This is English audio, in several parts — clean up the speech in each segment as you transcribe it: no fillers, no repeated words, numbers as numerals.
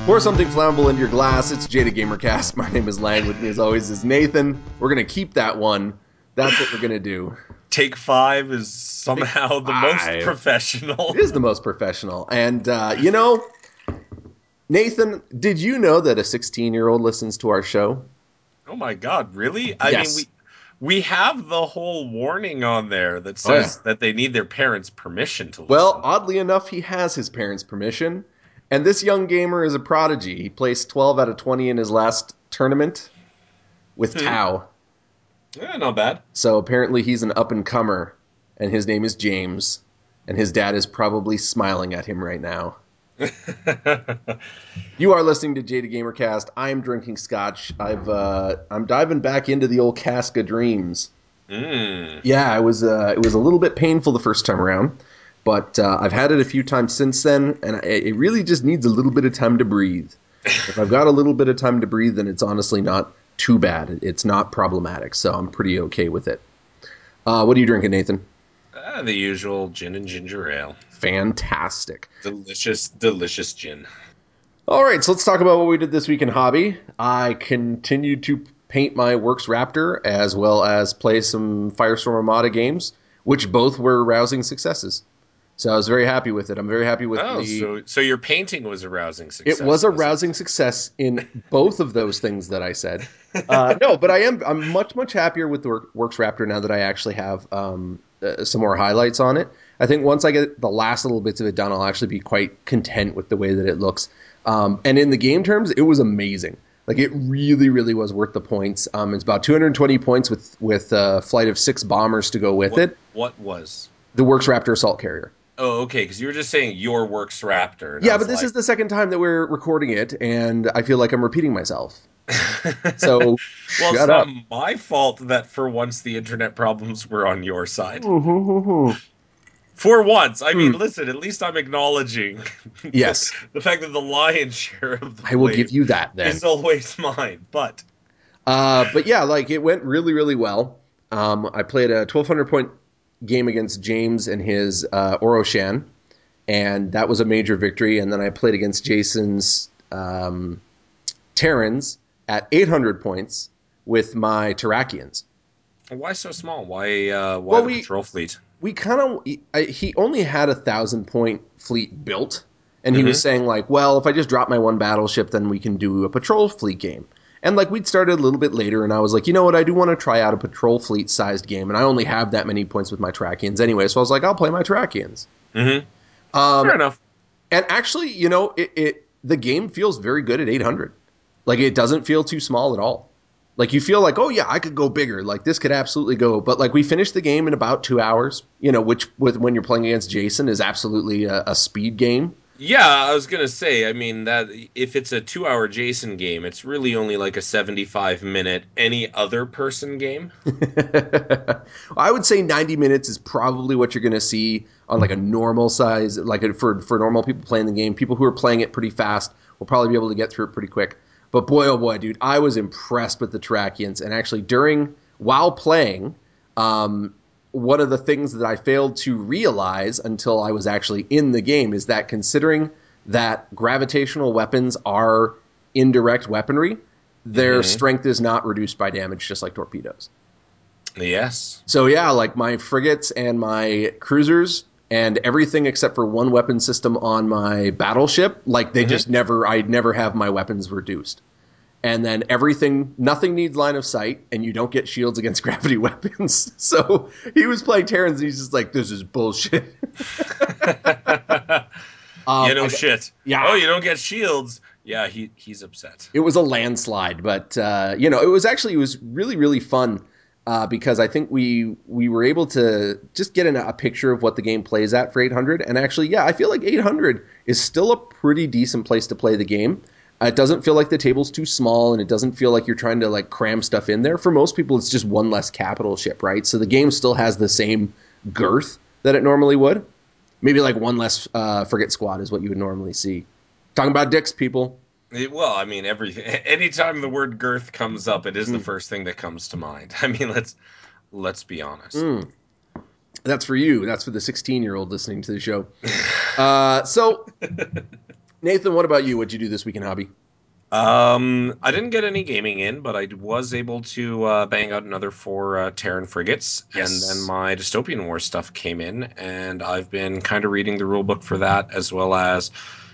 Pour something flammable into your glass. It's Jada Gamercast. My name is Lang. With me, as always, is Nathan. We're going to keep that one. That's what we're going to do. Take 5 is somehow the most professional. It is the most professional. And, Nathan, did you know that a 16-year-old listens to our show? Oh my god, really? I mean, Yes. we have the whole warning on there that Oh, yeah. says that they need their parents' permission to Well, listen. oddly enough, he has his parents' permission. And this young gamer is a prodigy. He placed 12 out of 20 in his last tournament with Tau. Yeah, not bad. So apparently he's an up-and-comer, and his name is James, and his dad is probably smiling at him right now. You are listening to Jada Gamercast. I'm drinking scotch. I'm diving back into the old cask of dreams. Yeah, it was a little bit painful the first time around, but I've had it a few times since then, and it really just needs a little bit of time to breathe. If I've got a little bit of time to breathe, then it's honestly not too bad. It's not problematic, so I'm pretty okay with it. What are you drinking, Nathan? The usual gin and ginger ale. Fantastic. Delicious, delicious gin. All right, so let's talk about what we did this week in hobby. I continued to paint my Works Raptor as well as play some Firestorm Armada games, which both were rousing successes. So I was very happy with it. I'm very happy with Oh, the. so your painting was a rousing It success, was a was rousing it? success in both of those things that I said. No, but I'm much happier with the Works Raptor now that I actually have some more highlights on it. I think once I get the last little bits of it done, I'll actually be quite content with the way that it looks. And in the game terms, it was amazing. Like it really was worth the points. It's about 220 points with a flight of 6 bombers to go with it. What was? The Works Raptor assault carrier. Oh, okay, because you were just saying your works Raptor, and I Yeah, but was this like, is the second time that we're recording it, and I feel like I'm repeating myself. So well, it's shut not up. my fault that for once the internet problems were on your side. Hmm. For once, I mean, listen, at least I'm acknowledging Yes, the fact that the lion's share of the I will give blame you that then. is always mine. But yeah, like it went really well. I played a 1,200 point game against James and his Oroshan, and that was a major victory. And then I played against Jason's Terrans at 800 points with my Terrakians. why so small? Why Well, the we patrol fleet? we kind of he only had 1,000 point fleet built, and he was Mm-hmm. saying like, well, if I just drop my one battleship, then we can do a patrol fleet game. And like we'd started a little bit later, and I was like, you know what, I do want to try out a patrol fleet sized game, and I only have that many points with my Trakians anyway, so I was like, I'll play my Trakians. Mm-hmm. Um, Fair enough. and actually, the game feels very good at 800. Like it doesn't feel too small at all. Like you feel like, oh yeah, I could go bigger. Like this could absolutely go. But like we finished the game in about 2 hours. Which with when you're playing against Jason is absolutely a speed game. Yeah, I was gonna say, I mean that if it's a 2-hour Jason game, it's really only like a 75-minute any other person game. I would say 90 minutes is probably what you're going to see on like a normal size, like for normal people playing the game. People who are playing it pretty fast will probably be able to get through it pretty quick. But boy, oh boy, dude, I was impressed with the Terrakians. And actually, while playing, um, one of the things that I failed to realize until I was actually in the game is that considering that gravitational weapons are indirect weaponry, their Mm-hmm. strength is not reduced by damage, just like torpedoes. Yes. So yeah, like my frigates and my cruisers and everything except for one weapon system on my battleship, like they Mm-hmm. just never, I'd never have my weapons reduced. And then nothing needs line of sight, and you don't get shields against gravity weapons. So he was playing Terrans, and he's just like, "This is bullshit." Yeah, no I got, shit. Oh, yeah, you don't get shields. Yeah, he's upset. it was a landslide, but it was really fun because I think we were able to just get a picture of what the game plays at for 800, and actually, yeah, I feel like 800 is still a pretty decent place to play the game. It doesn't feel like the table's too small, and it doesn't feel like you're trying to like cram stuff in there. For most people, it's just one less capital ship, right? So the game still has the same girth that it normally would. Maybe like one less frigate squad is what you would normally see. Talking about dicks, people. Well, I mean, anytime the word girth comes up, it is the Mm. first thing that comes to mind. I mean, let's be honest. Mm. That's for you. That's for the 16-year-old listening to the show. So, Nathan, what about you? What'd you do this week in hobby? I didn't get any gaming in, but I was able to bang out another four Terran frigates, and then Yes. my Dystopian War stuff came in, and I've been kind of reading the rule book for that, as well as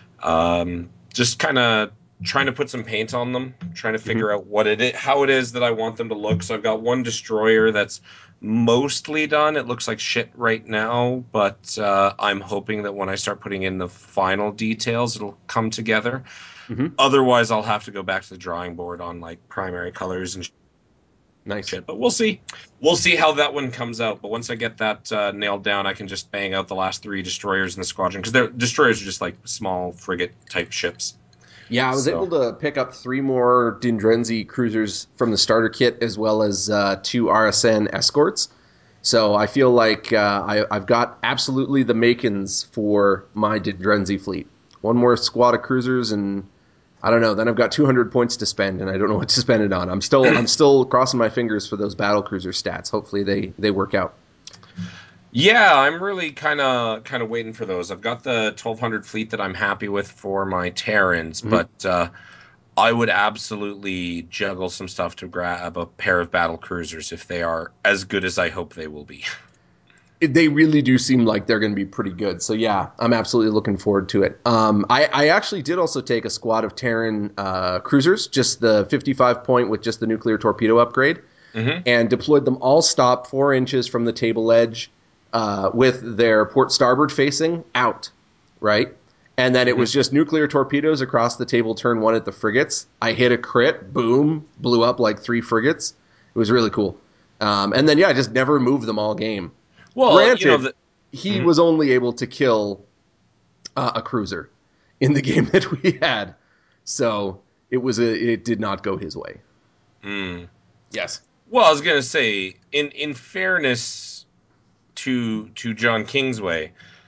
just kind of trying to put some paint on them, trying to Hmm. figure out how it is that I want them to look. So I've got one destroyer that's mostly done. It looks like shit right now, but I'm hoping that when I start putting in the final details, it'll come together. Hmm. Otherwise, I'll have to go back to the drawing board on like primary colors and Nice. shit. But we'll see. We'll see how that one comes out. But once I get that nailed down, I can just bang out the last three destroyers in the squadron because their destroyers are just like small frigate type ships. Yeah, I was able So to pick up 3 more Dindrenzi cruisers from the starter kit, as well as 2 RSN escorts. So I feel like I've got absolutely the makings for my Dindrenzi fleet. 1 more squad of cruisers, and I don't know. Then I've got 200 points to spend, and I don't know what to spend it on. I'm still crossing my fingers for those battle cruiser stats. Hopefully they work out. yeah, I'm really kind of waiting for those. I've got the 1200 fleet that I'm happy with for my Terrans, Mhm. but I would absolutely juggle some stuff to grab a pair of battle cruisers if they are as good as I hope they will be. They really do seem like they're going to be pretty good. So yeah, I'm absolutely looking forward to it. I actually did also take a squad of Terran cruisers, just the 55 point with just the nuclear torpedo upgrade, Hmm. and deployed them all stop 4 inches from the table edge with their port starboard facing out, right? And then it Hmm. was just nuclear torpedoes across the table, turn 1 at the frigates. I hit a crit, boom, blew up like 3 frigates. It was really cool. And then, yeah, I just never moved them all game. Well, Granted, the. he Mhm. was only able to kill a cruiser in the game that we had. So it did not go his way. Mm. Yes. Well, I was gonna say, in fairness to John Kingsway,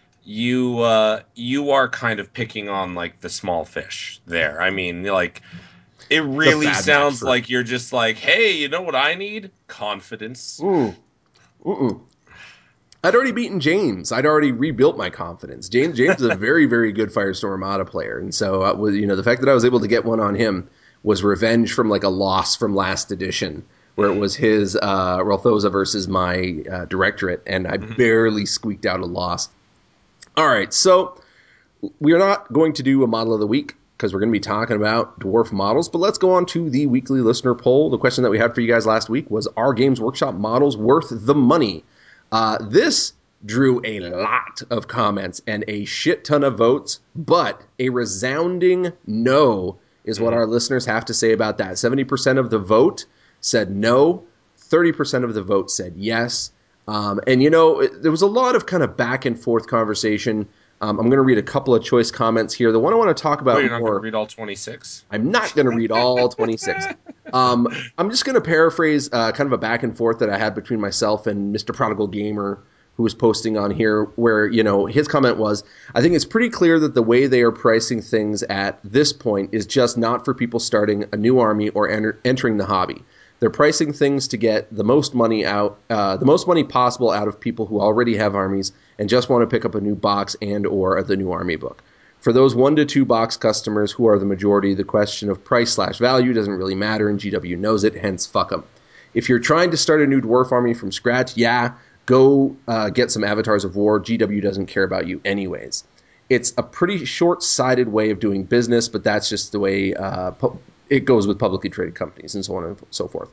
you are kind of picking on like the small fish there. I mean, like it It's a really bad match sounds for. like you're just like, hey, you know what I need? Confidence. Mm, mm-mm. I'd already beaten James. I'd already rebuilt my confidence. James is a very, very good Firestorm Armada player, and so the fact that I was able to get one on him was revenge from like a loss from last edition, where it Mm. was his Rothosa versus my Directorate, and I Mhm. barely squeaked out a loss. All right, so we are not going to do a model of the week because we're going to be talking about dwarf models, but let's go on to the weekly listener poll. The question that we had for you guys last week was, are Games Workshop models worth the money? This drew a lot of comments and a shit ton of votes, but a resounding no is what Mhm. our listeners have to say about that. 70% of the vote said no, 30% of the vote said yes. There was a lot of kind of back and forth conversation. I'm going to read a couple of choice comments here. The one I want to talk Well, about you're not going to more, read all 26. I'm not going to read all 26. I'm just going to paraphrase kind of a back and forth that I had between myself and Mr. Prodigal Gamer, who was posting on here, where, his comment was, I think it's pretty clear that the way they are pricing things at this point is just not for people starting a new army or entering the hobby. They're pricing things to get the most money possible out of people who already have armies and just want to pick up a new box and or the new army book. For those 1 to 2 box customers who are the majority, the question of price/value doesn't really matter, and GW knows it, hence fuck them. If you're trying to start a new dwarf army from scratch, yeah, go get some Avatars of War. GW doesn't care about you anyways. It's a pretty short-sighted way of doing business, but that's just the way it goes with publicly traded companies and so on and so forth.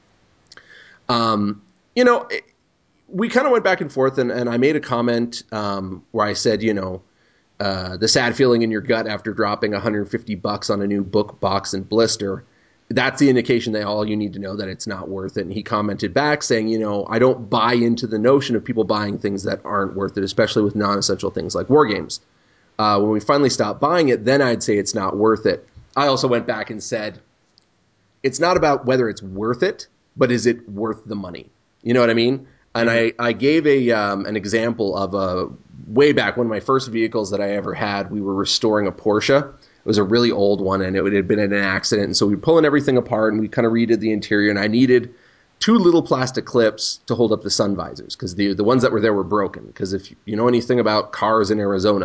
Um, you know, we kind of went back and forth, and I made a comment where I said, the sad feeling in your gut after dropping $150 on a new book, box, and blister. That's the indication that all you need to know that it's not worth it. And he commented back saying, I don't buy into the notion of people buying things that aren't worth it, especially with non-essential things like war games. When we finally stopped buying it, then I'd say it's not worth it. I also went back and said, it's not about whether it's worth it, but is it worth the money? You know what I mean? And Hmm. I gave an example of way back, one of my first vehicles that I ever had. We were restoring a Porsche. It was a really old one, and it had been in an accident. And so we were pulling everything apart, and we kind of redid the interior. And I needed 2 little plastic clips to hold up the sun visors because the ones that were there were broken. Because if you know anything about cars in Arizona,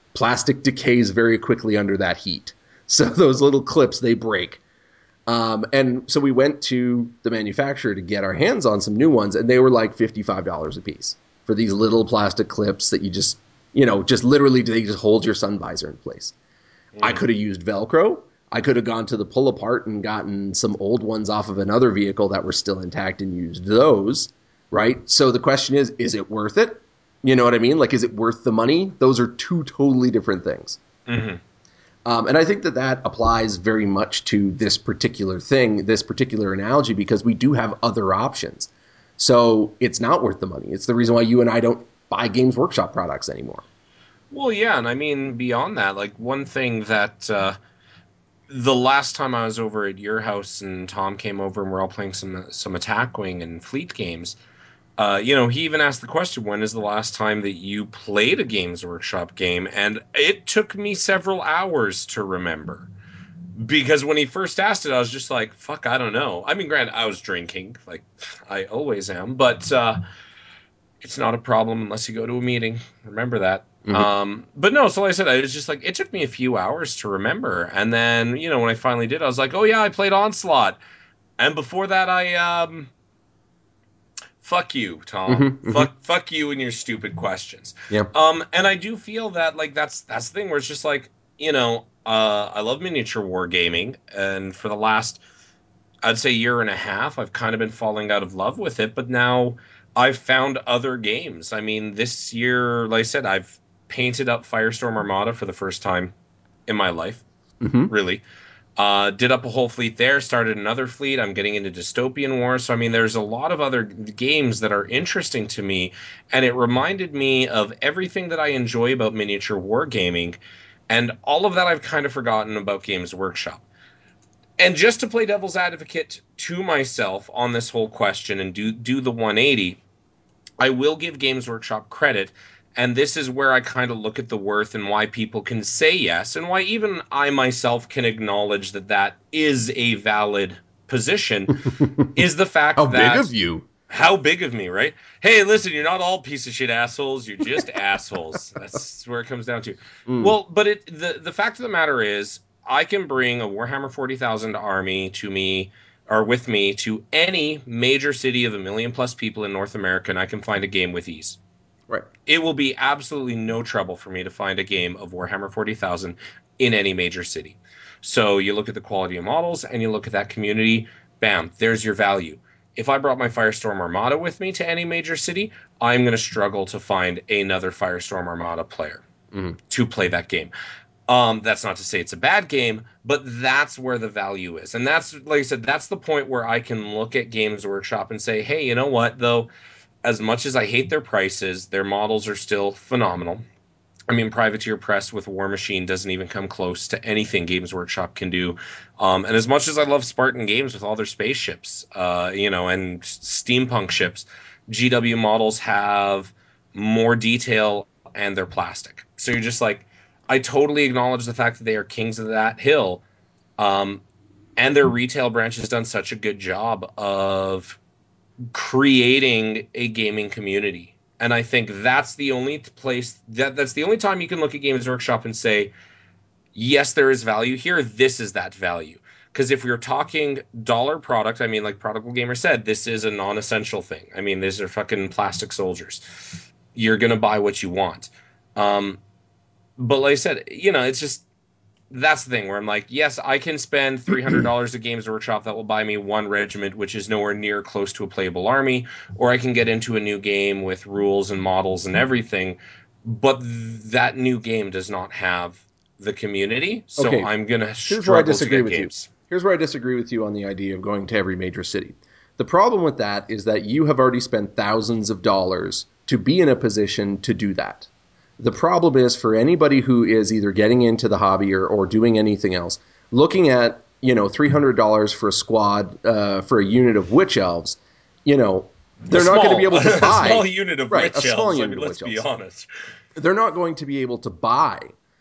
Plastic decays very quickly under that heat. So those little clips, they break. And so we went to the manufacturer to get our hands on some new ones, and they were like $55 a piece for these little plastic clips that you just, just literally, they just hold your sun visor in place. I could have used Velcro. I could have gone to the pull apart and gotten some old ones off of another vehicle that were still intact and used those, right? So the question is it worth it? You know what I mean? Like, is it worth the money? Those are two totally different things. Mm-hmm. And I think that applies very much to this particular thing, this particular analogy, because we do have other options. So it's not worth the money. It's the reason why you and I don't buy Games Workshop products anymore. Well, yeah, and I mean beyond that, like one thing that the last time I was over at your house and Tom came over and we're all playing some Attack Wing and Fleet games. He even asked the question, when is the last time that you played a Games Workshop game? And it took me several hours to remember. Because when he first asked it, I was just like, fuck, I don't know. I mean, granted, I was drinking, like I always am, but it's not a problem unless you go to a meeting. Remember that. Mm-hmm. But no, so like I said, I was just like, it took me a few hours to remember. And then, when I finally did, I was like, oh yeah, I played Onslaught. And before that, fuck you, Tom. Mm-hmm. Mm-hmm. Fuck you and your stupid questions. Yeah. And I do feel that like that's the thing where it's just like, I love miniature wargaming, and for the last, I'd say, year and a half, I've kind of been falling out of love with it, but now I've found other games. I mean, this year, like I said, I've painted up Firestorm Armada for the first time in my life, Mm-hmm. really. Did up a whole fleet there, started another fleet. I'm getting into Dystopian War. So, I mean, there's a lot of other games that are interesting to me. And it reminded me of everything that I enjoy about miniature wargaming. And all of that I've kind of forgotten about Games Workshop. And just to play devil's advocate to myself on this whole question and do the 180, I will give Games Workshop credit. And this is where I kind of look at the worth and why people can say yes, and why even I myself can acknowledge that that is a valid position, is the How fact big that of you? how big of me, right? Hey, listen, you're not all piece of shit assholes. You're just assholes. That's where it comes down to. Mm. Well, but the fact of the matter is, I can bring a Warhammer 40,000 army to me or with me to any major city of 1 million+ people in North America, and I can find a game with ease. Right. It will be absolutely no trouble for me to find a game of Warhammer 40,000 in any major city. So you look at the quality of models and you look at that community, bam, there's your value. If I brought my Firestorm Armada with me to any major city, I'm going to struggle to find another Firestorm Armada player Mm-hmm. to play that game. That's not to say it's a bad game, but that's where the value is. And that's, like I said, that's the point where I can look at Games Workshop and say, hey, you know what, though? As much as I hate their prices, their models are still phenomenal. I mean, Privateer Press with War Machine doesn't even come close to anything Games Workshop can do. And as much as I love Spartan Games with all their spaceships, and steampunk ships, GW models have more detail and they're plastic. So you're just like, I totally acknowledge the fact that they are kings of that hill. Um, and their retail branch has done such a good job of creating a gaming community. And I think that's the only place that's the only time you can look at Games Workshop and say, yes, there is value here. This is that value. Because if we are talking dollar product, I mean, like Prodigal Gamer said, this is a non-essential thing. I mean, these are fucking plastic soldiers. You're gonna buy what you want. Um, but like I said, it's just that's the thing where I'm like, yes, I can spend $300 at Games Workshop that will buy me one regiment, which is nowhere near close to a playable army, or I can get into a new game with rules and models and everything, but that new game does not have the community, so Okay. I'm gonna Here's where I struggle to disagree get with you. games. Here's where I disagree with you on the idea of going to every major city. The problem with that is that you have already spent thousands of dollars to be in a position to do that. The problem is for anybody who is either getting into the hobby or doing anything else, looking at $300 for a squad for a unit of witch elves, you know A they're not going to be small, able to a small buy unit of right a witch small elves. I unit mean, of let's witch be elves. honest. They're not going to be able to buy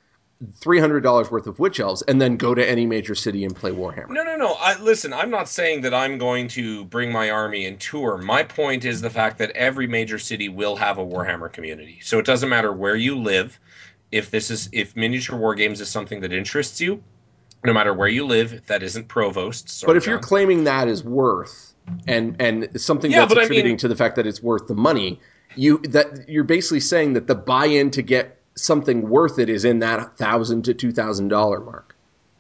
$300 worth of witch elves and then go to any major city and play Warhammer. No, no, no. Listen, I'm not saying that I'm going to bring my army and tour. My point is the fact that every major city will have a Warhammer community. So it doesn't matter where you live. if miniature war games is something that interests you, no matter where you live, if that isn't Provost, But sorry, if you're John. claiming that is worth and something Yeah, that's but I attributing mean, to the fact that it's worth the money, you're basically saying that the buy-in to get something worth it is in that $1,000 to $2,000 mark.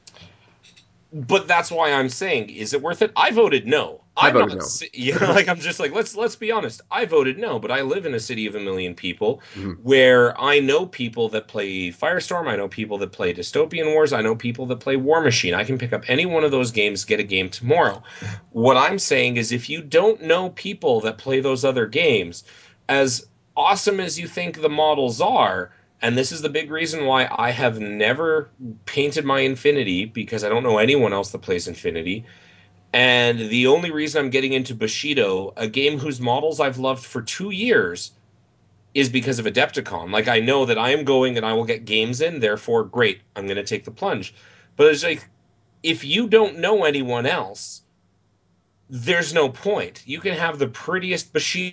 but that's why I'm saying, is it worth it? I voted no. I I'm voted not, no. like I'm just like let's be honest. I voted no, but I live in a city of 1 million people, Mhm. where I know people that play Firestorm. I know people that play Dystopian Wars. I know people that play War Machine. I can pick up any one of those games, get a game tomorrow. What I'm saying is, if you don't know people that play those other games, as awesome as you think the models are. And this is the big reason why I have never painted my Infinity, because I don't know anyone else that plays Infinity. And the only reason I'm getting into Bushido, a game whose models I've loved for 2 years, is because of Adepticon. Like, I know that I am going and I will get games in, therefore, great, I'm going to take the plunge. But it's like, if you don't know anyone else, there's no point. You can have the prettiest Bushido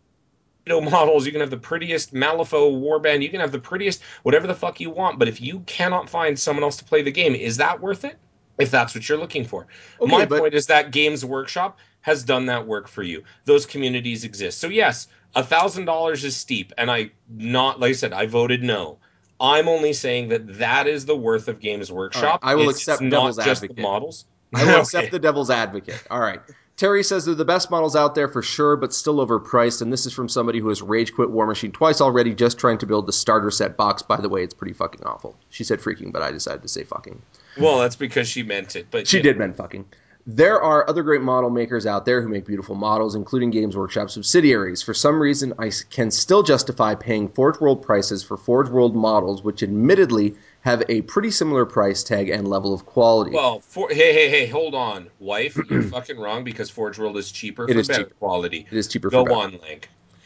models, you can have the prettiest Malifaux warband, you can have the prettiest whatever the fuck you want, but if you cannot find someone else to play the game, is that worth it? If that's what you're looking for. Okay, My but point is that Games Workshop has done that work for you. Those communities exist. So yes, $1,000 is steep, and I not like I said, I voted no. I'm only saying that that is the worth of Games all right, Workshop. I will It's accept not devil's just the advocate. models. I will accept Okay. the devil's advocate. All right. Terry says they're the best models out there for sure, but still overpriced. And this is from somebody who has rage quit War Machine twice already just trying to build the starter set box. By the way, it's pretty fucking awful. She said freaking, but I decided to say fucking. Well, that's because she meant it, but She did mean fucking. There are other great model makers out there who make beautiful models, including Games Workshop subsidiaries. For some reason, I can still justify paying Forge World prices for Forge World models, which admittedly have a pretty similar price tag and level of quality. Well, hey, hold on, wife, you're fucking wrong, because Forge World is cheaper It for is better cheaper. quality. It is cheaper for Go better. on, Link.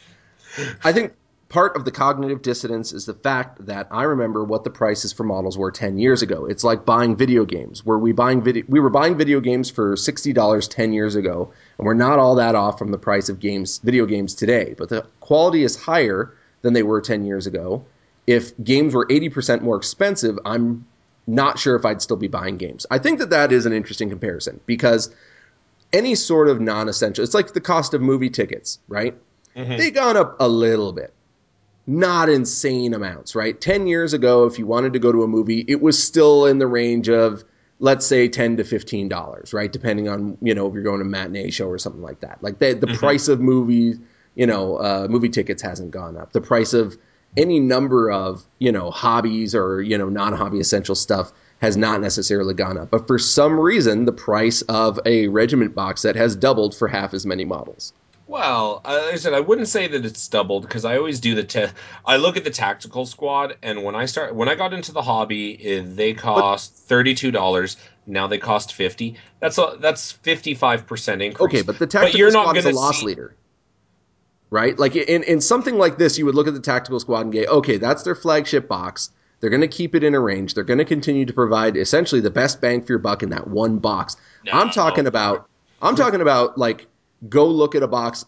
I think part of the cognitive dissonance is the fact that I remember what the prices for models were 10 years ago. It's like buying video games. We were buying video games for $60 10 years ago, and we're not all that off from the price of video games today, but the quality is higher than they were 10 years ago. If games were 80% more expensive, I'm not sure if I'd still be buying games. I think that that is an interesting comparison because any sort of non-essential, it's like the cost of movie tickets, right? Hmm. They gone up a little bit, not insane amounts, right? 10 years ago, if you wanted to go to a movie, it was still in the range of, let's say, $10 to $15, right? Depending on, if you're going to a matinee show or something like that. Like the Hmm. price of movies, movie tickets hasn't gone up. The price of any number of, hobbies or, non-hobby essential stuff has not necessarily gone up. But for some reason, the price of a regiment box set has doubled for half as many models. Well, like I said, I wouldn't say that it's doubled, because I always do I look at the tactical squad, and when I got into the hobby, they But cost $32. Now they cost 50. That's 55% okay, increase. but the But tactical you're not squad is a gonna loss see. leader, right? Like in something like this, you would look at the tactical squad and go, okay, that's their flagship box. They're going to keep it in a range. They're going to continue to provide essentially the best bang for your buck in that one box. I'm No. talking about, I'm talking about like go look at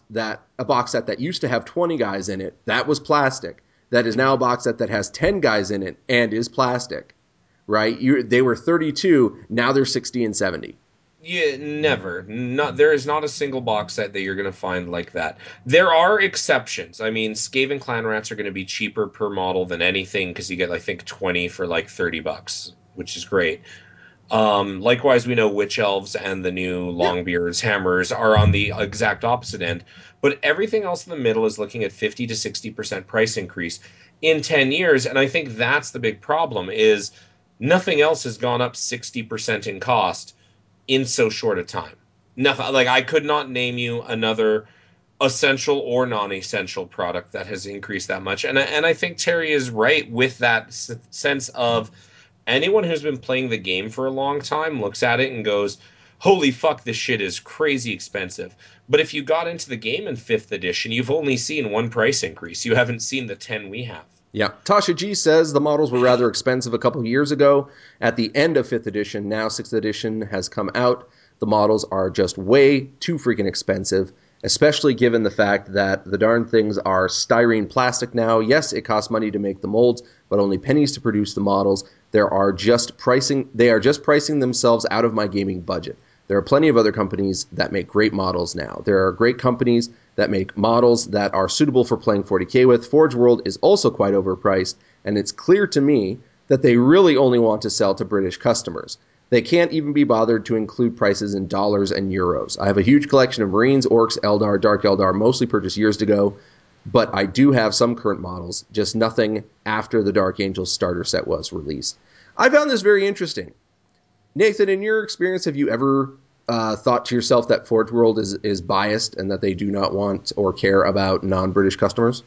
a box set that used to have 20 guys in it that was plastic. That is now a box set that has 10 guys in it and is plastic, right? They were 32, now they're 60 and 70. Yeah, never. Not there is not a single box set that you're going to find like that. There are exceptions. I mean, Skaven clan rats are going to be cheaper per model than anything, because you get, I think, 20 for like $30, which is great. Likewise, we know witch elves and the new Yeah. longbeards hammers are on the exact opposite end, but everything else in the middle is looking at 50 to 60% price increase in 10 years, and I think that's the big problem is nothing else has gone up 60% in cost in so short a time. Nothing, like I could not name you another essential or non-essential product that has increased that much. And I think Terry is right with that sense of anyone who's been playing the game for a long time looks at it and goes, "Holy fuck, this shit is crazy expensive." But if you got into the game in 5th edition, you've only seen one price increase. You haven't seen the 10 we have. Yeah. Tasha G says the models were rather expensive a couple years ago at the end of 5th edition. Now 6th edition has come out. The models are just way too freaking expensive. especially given the fact that the darn things are styrene plastic now. Yes, it costs money to make the molds, but only pennies to produce the models. They are just pricing themselves out of my gaming budget. There are plenty of other companies that make great models now. There are great companies that make models that are suitable for playing 40K with. Forge World is also quite overpriced, and it's clear to me that they really only want to sell to British customers. They can't even be bothered to include prices in dollars and euros. I have a huge collection of Marines, Orcs, Eldar, Dark Eldar, mostly purchased years ago, but I do have some current models, just nothing after the Dark Angels starter set was released. I found this very interesting. Nathan, in your experience, have you ever thought to yourself that Forge World is biased and that they do not want or care about non-British customers?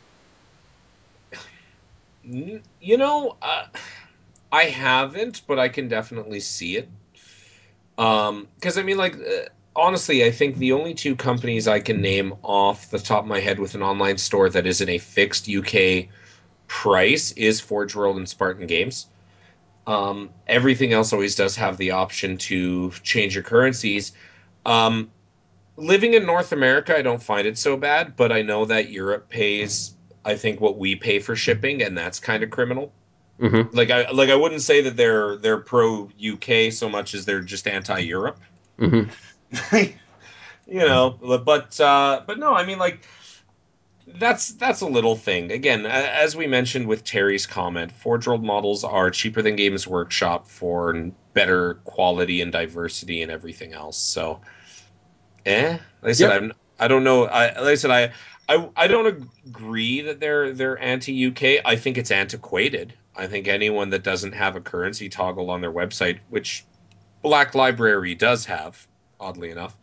You know, I haven't, but I can definitely see it. Because I mean, like, honestly, I think the only two companies I can name off the top of my head with an online store that isn't a fixed UK price is Forge World and Spartan Games. Everything else always does have the option to change your currencies. Um, Living in North America, I don't find it so bad, but I know that Europe pays, I think, what we pay for shipping, and that's kind of criminal. Mm-hmm. I wouldn't say that they're pro UK so much as they're just anti Europe. Mm-hmm. But no, I mean, like, that's a little thing. Again, as we mentioned with Terry's comment, Forge World models are cheaper than Games Workshop for better quality and diversity and everything else. So, like I said, Yep. I don't know. I don't agree that they're anti UK. I think it's antiquated. I think anyone that doesn't have a currency toggle on their website, which Black Library does have, oddly enough,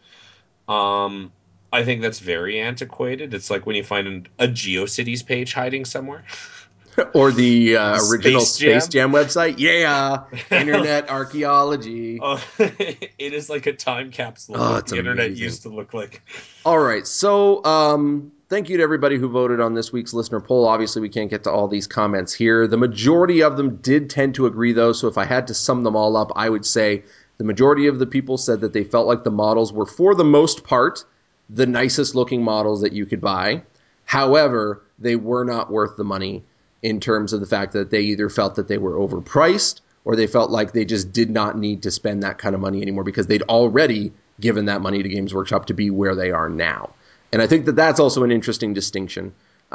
um, I think that's very antiquated. It's like when you find a GeoCities page hiding somewhere. Or the The original Space Space Jam. Jam website. Yeah. Internet archaeology. Oh, it is like a time capsule of Oh, what it's the internet amazing. used to look like. All right. So, thank you to everybody who voted on this week's listener poll. Obviously, we can't get to all these comments here. The majority of them did tend to agree, though. So, if I had to sum them all up, I would say the majority of the people said that they felt like the models were, for the most part, the nicest looking models that you could buy. However, they were not worth the money in terms of the fact that they either felt that they were overpriced or they felt like they just did not need to spend that kind of money anymore because they'd already given that money to Games Workshop to be where they are now. And I think that that's also an interesting distinction.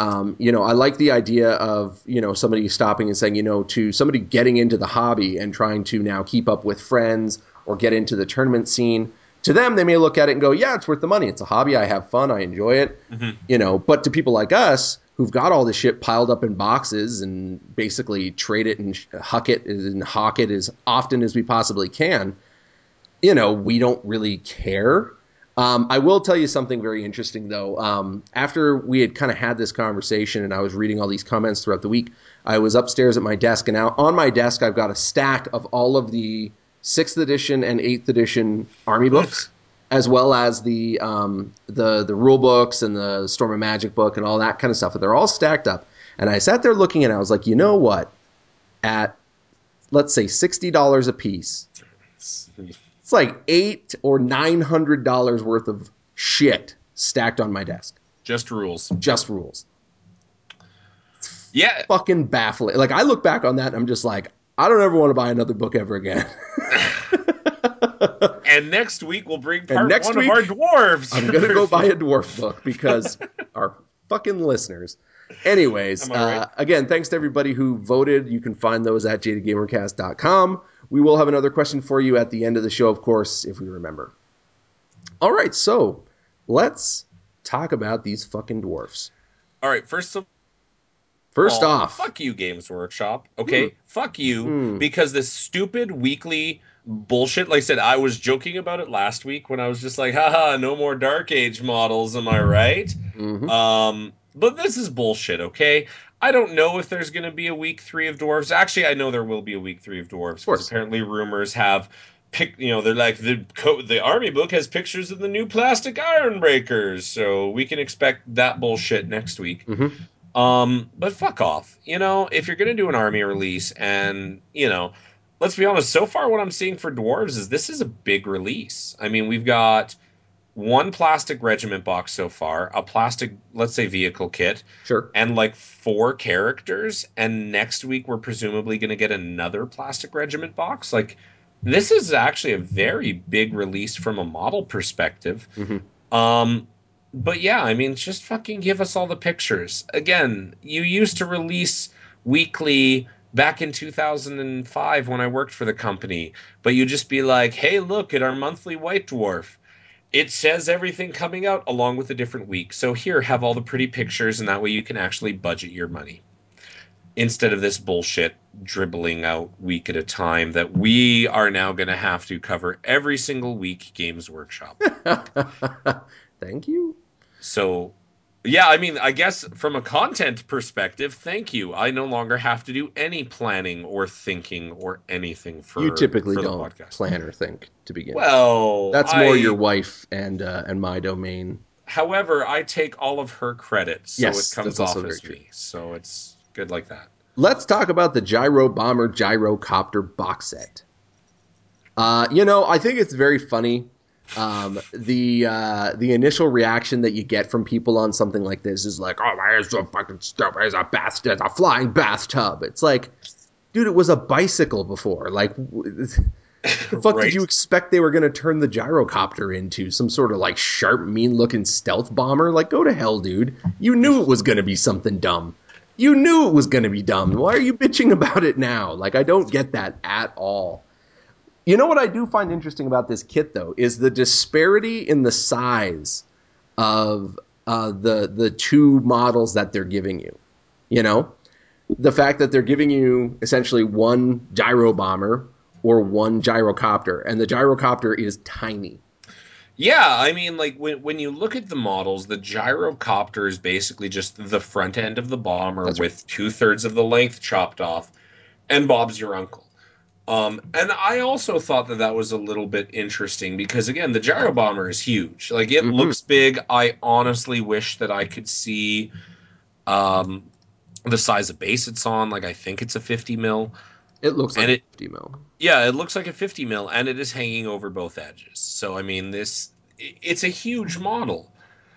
I like the idea of, somebody stopping and saying, to somebody getting into the hobby and trying to now keep up with friends or get into the tournament scene. To them, they may look at it and go, yeah, it's worth the money. It's a hobby. I have fun. I enjoy it. Mm-hmm. But to people like us who've got all this shit piled up in boxes and basically trade it and huck it and hawk it as often as we possibly can, we don't really care. I will tell you something very interesting, though. After we had kind of had this conversation and I was reading all these comments throughout the week, I was upstairs at my desk, and now on my desk I've got a stack of all of the 6th edition and 8th edition Army books, as well as the rule books and the Storm of Magic book and all that kind of stuff. And they're all stacked up. And I sat there looking, and I was like, you know what? At, let's say, $60 a piece, it's like $800 or $900 worth of shit stacked on my desk. Just rules. Just rules. Yeah. Fucking baffling. Like, I look back on that and I'm just like, I don't ever want to buy another book ever again. And next week we'll bring And part next one of our week, dwarves. I'm going to go buy a dwarf book because our fucking listeners. Anyways, Am I right? again, thanks to everybody who voted. You can find those at jadedgamercast.com. We will have another question for you at the end of the show, of course, if we remember. All right, so let's talk about these fucking dwarfs. All right. First of First all, off, fuck you, Games Workshop. Okay, fuck you, hmm, because this stupid weekly bullshit. Like I said, I was joking about it last week when I was just like, haha, no more Dark Age models. Am I right? mm-hmm, But this is bullshit. Okay. I don't know if there's going to be a week three of dwarves. Actually, I know there will be a week three of dwarves of because course. apparently rumors have they're like the army book has pictures of the new plastic iron breakers, so we can expect that bullshit next week. Mm-hmm. But fuck off. If you're gonna do an army release, and let's be honest, so far what I'm seeing for dwarves is this is a big release. I mean, we've got one plastic regiment box so far, a plastic, let's say, vehicle kit, Sure. and like four characters. And next week, we're presumably going to get another plastic regiment box. Like, this is actually a very big release from a model perspective. Hmm. Um, but yeah, I mean, just fucking give us all the pictures. Again, you used to release weekly back in 2005 when I worked for the company, but you just be like, hey, look at our monthly White Dwarf. It says everything coming out along with a different week. So here, have all the pretty pictures, and that way you can actually budget your money instead of this bullshit dribbling out week at a time that we are now going to have to cover every single week Games Workshop. Thank you. So, yeah, I mean, I guess from a content perspective, thank you. I no longer have to do any planning or thinking or anything You typically for the don't podcast. plan or think to begin with. Well, That's more your wife and my domain. however, I take all of her credit, so it Yes, that's comes also off very as true. me. So it's good like that. Let's talk about the Gyro Bomber Gyrocopter box set. I think it's very funny. The initial reaction that you get from people on something like this is like, "Oh, my, it's so fucking stupid. It's a flying bathtub." It's like, dude, it was a bicycle before. Like, what the fuck did you Right? expect they were going to turn the gyrocopter into? Some sort of like sharp, mean looking stealth bomber? Like, go to hell, dude. You knew it was going to be something dumb. You knew it was going to be dumb. Why are you bitching about it now? Like, I don't get that at all. You know what I do find interesting about this kit, though, is the disparity in the size of the two models that they're giving you. You know, the fact that they're giving you essentially one gyro bomber or one gyrocopter, and the gyrocopter is tiny. Yeah, I mean, like when you look at the models, the gyrocopter is basically just the front end of the bomber That's right. with 2/3 of the length chopped off, and Bob's your uncle. And I also thought that that was a little bit interesting because again, the gyro bomber is huge. Like it Mm-hmm. looks big. I honestly wish that I could see um, the size of base it's on. Like I think it's a 50 mil, It looks like and a it 50 mil. yeah, it looks like a 50 mil, and it is hanging over both edges. So I mean, it's a huge model.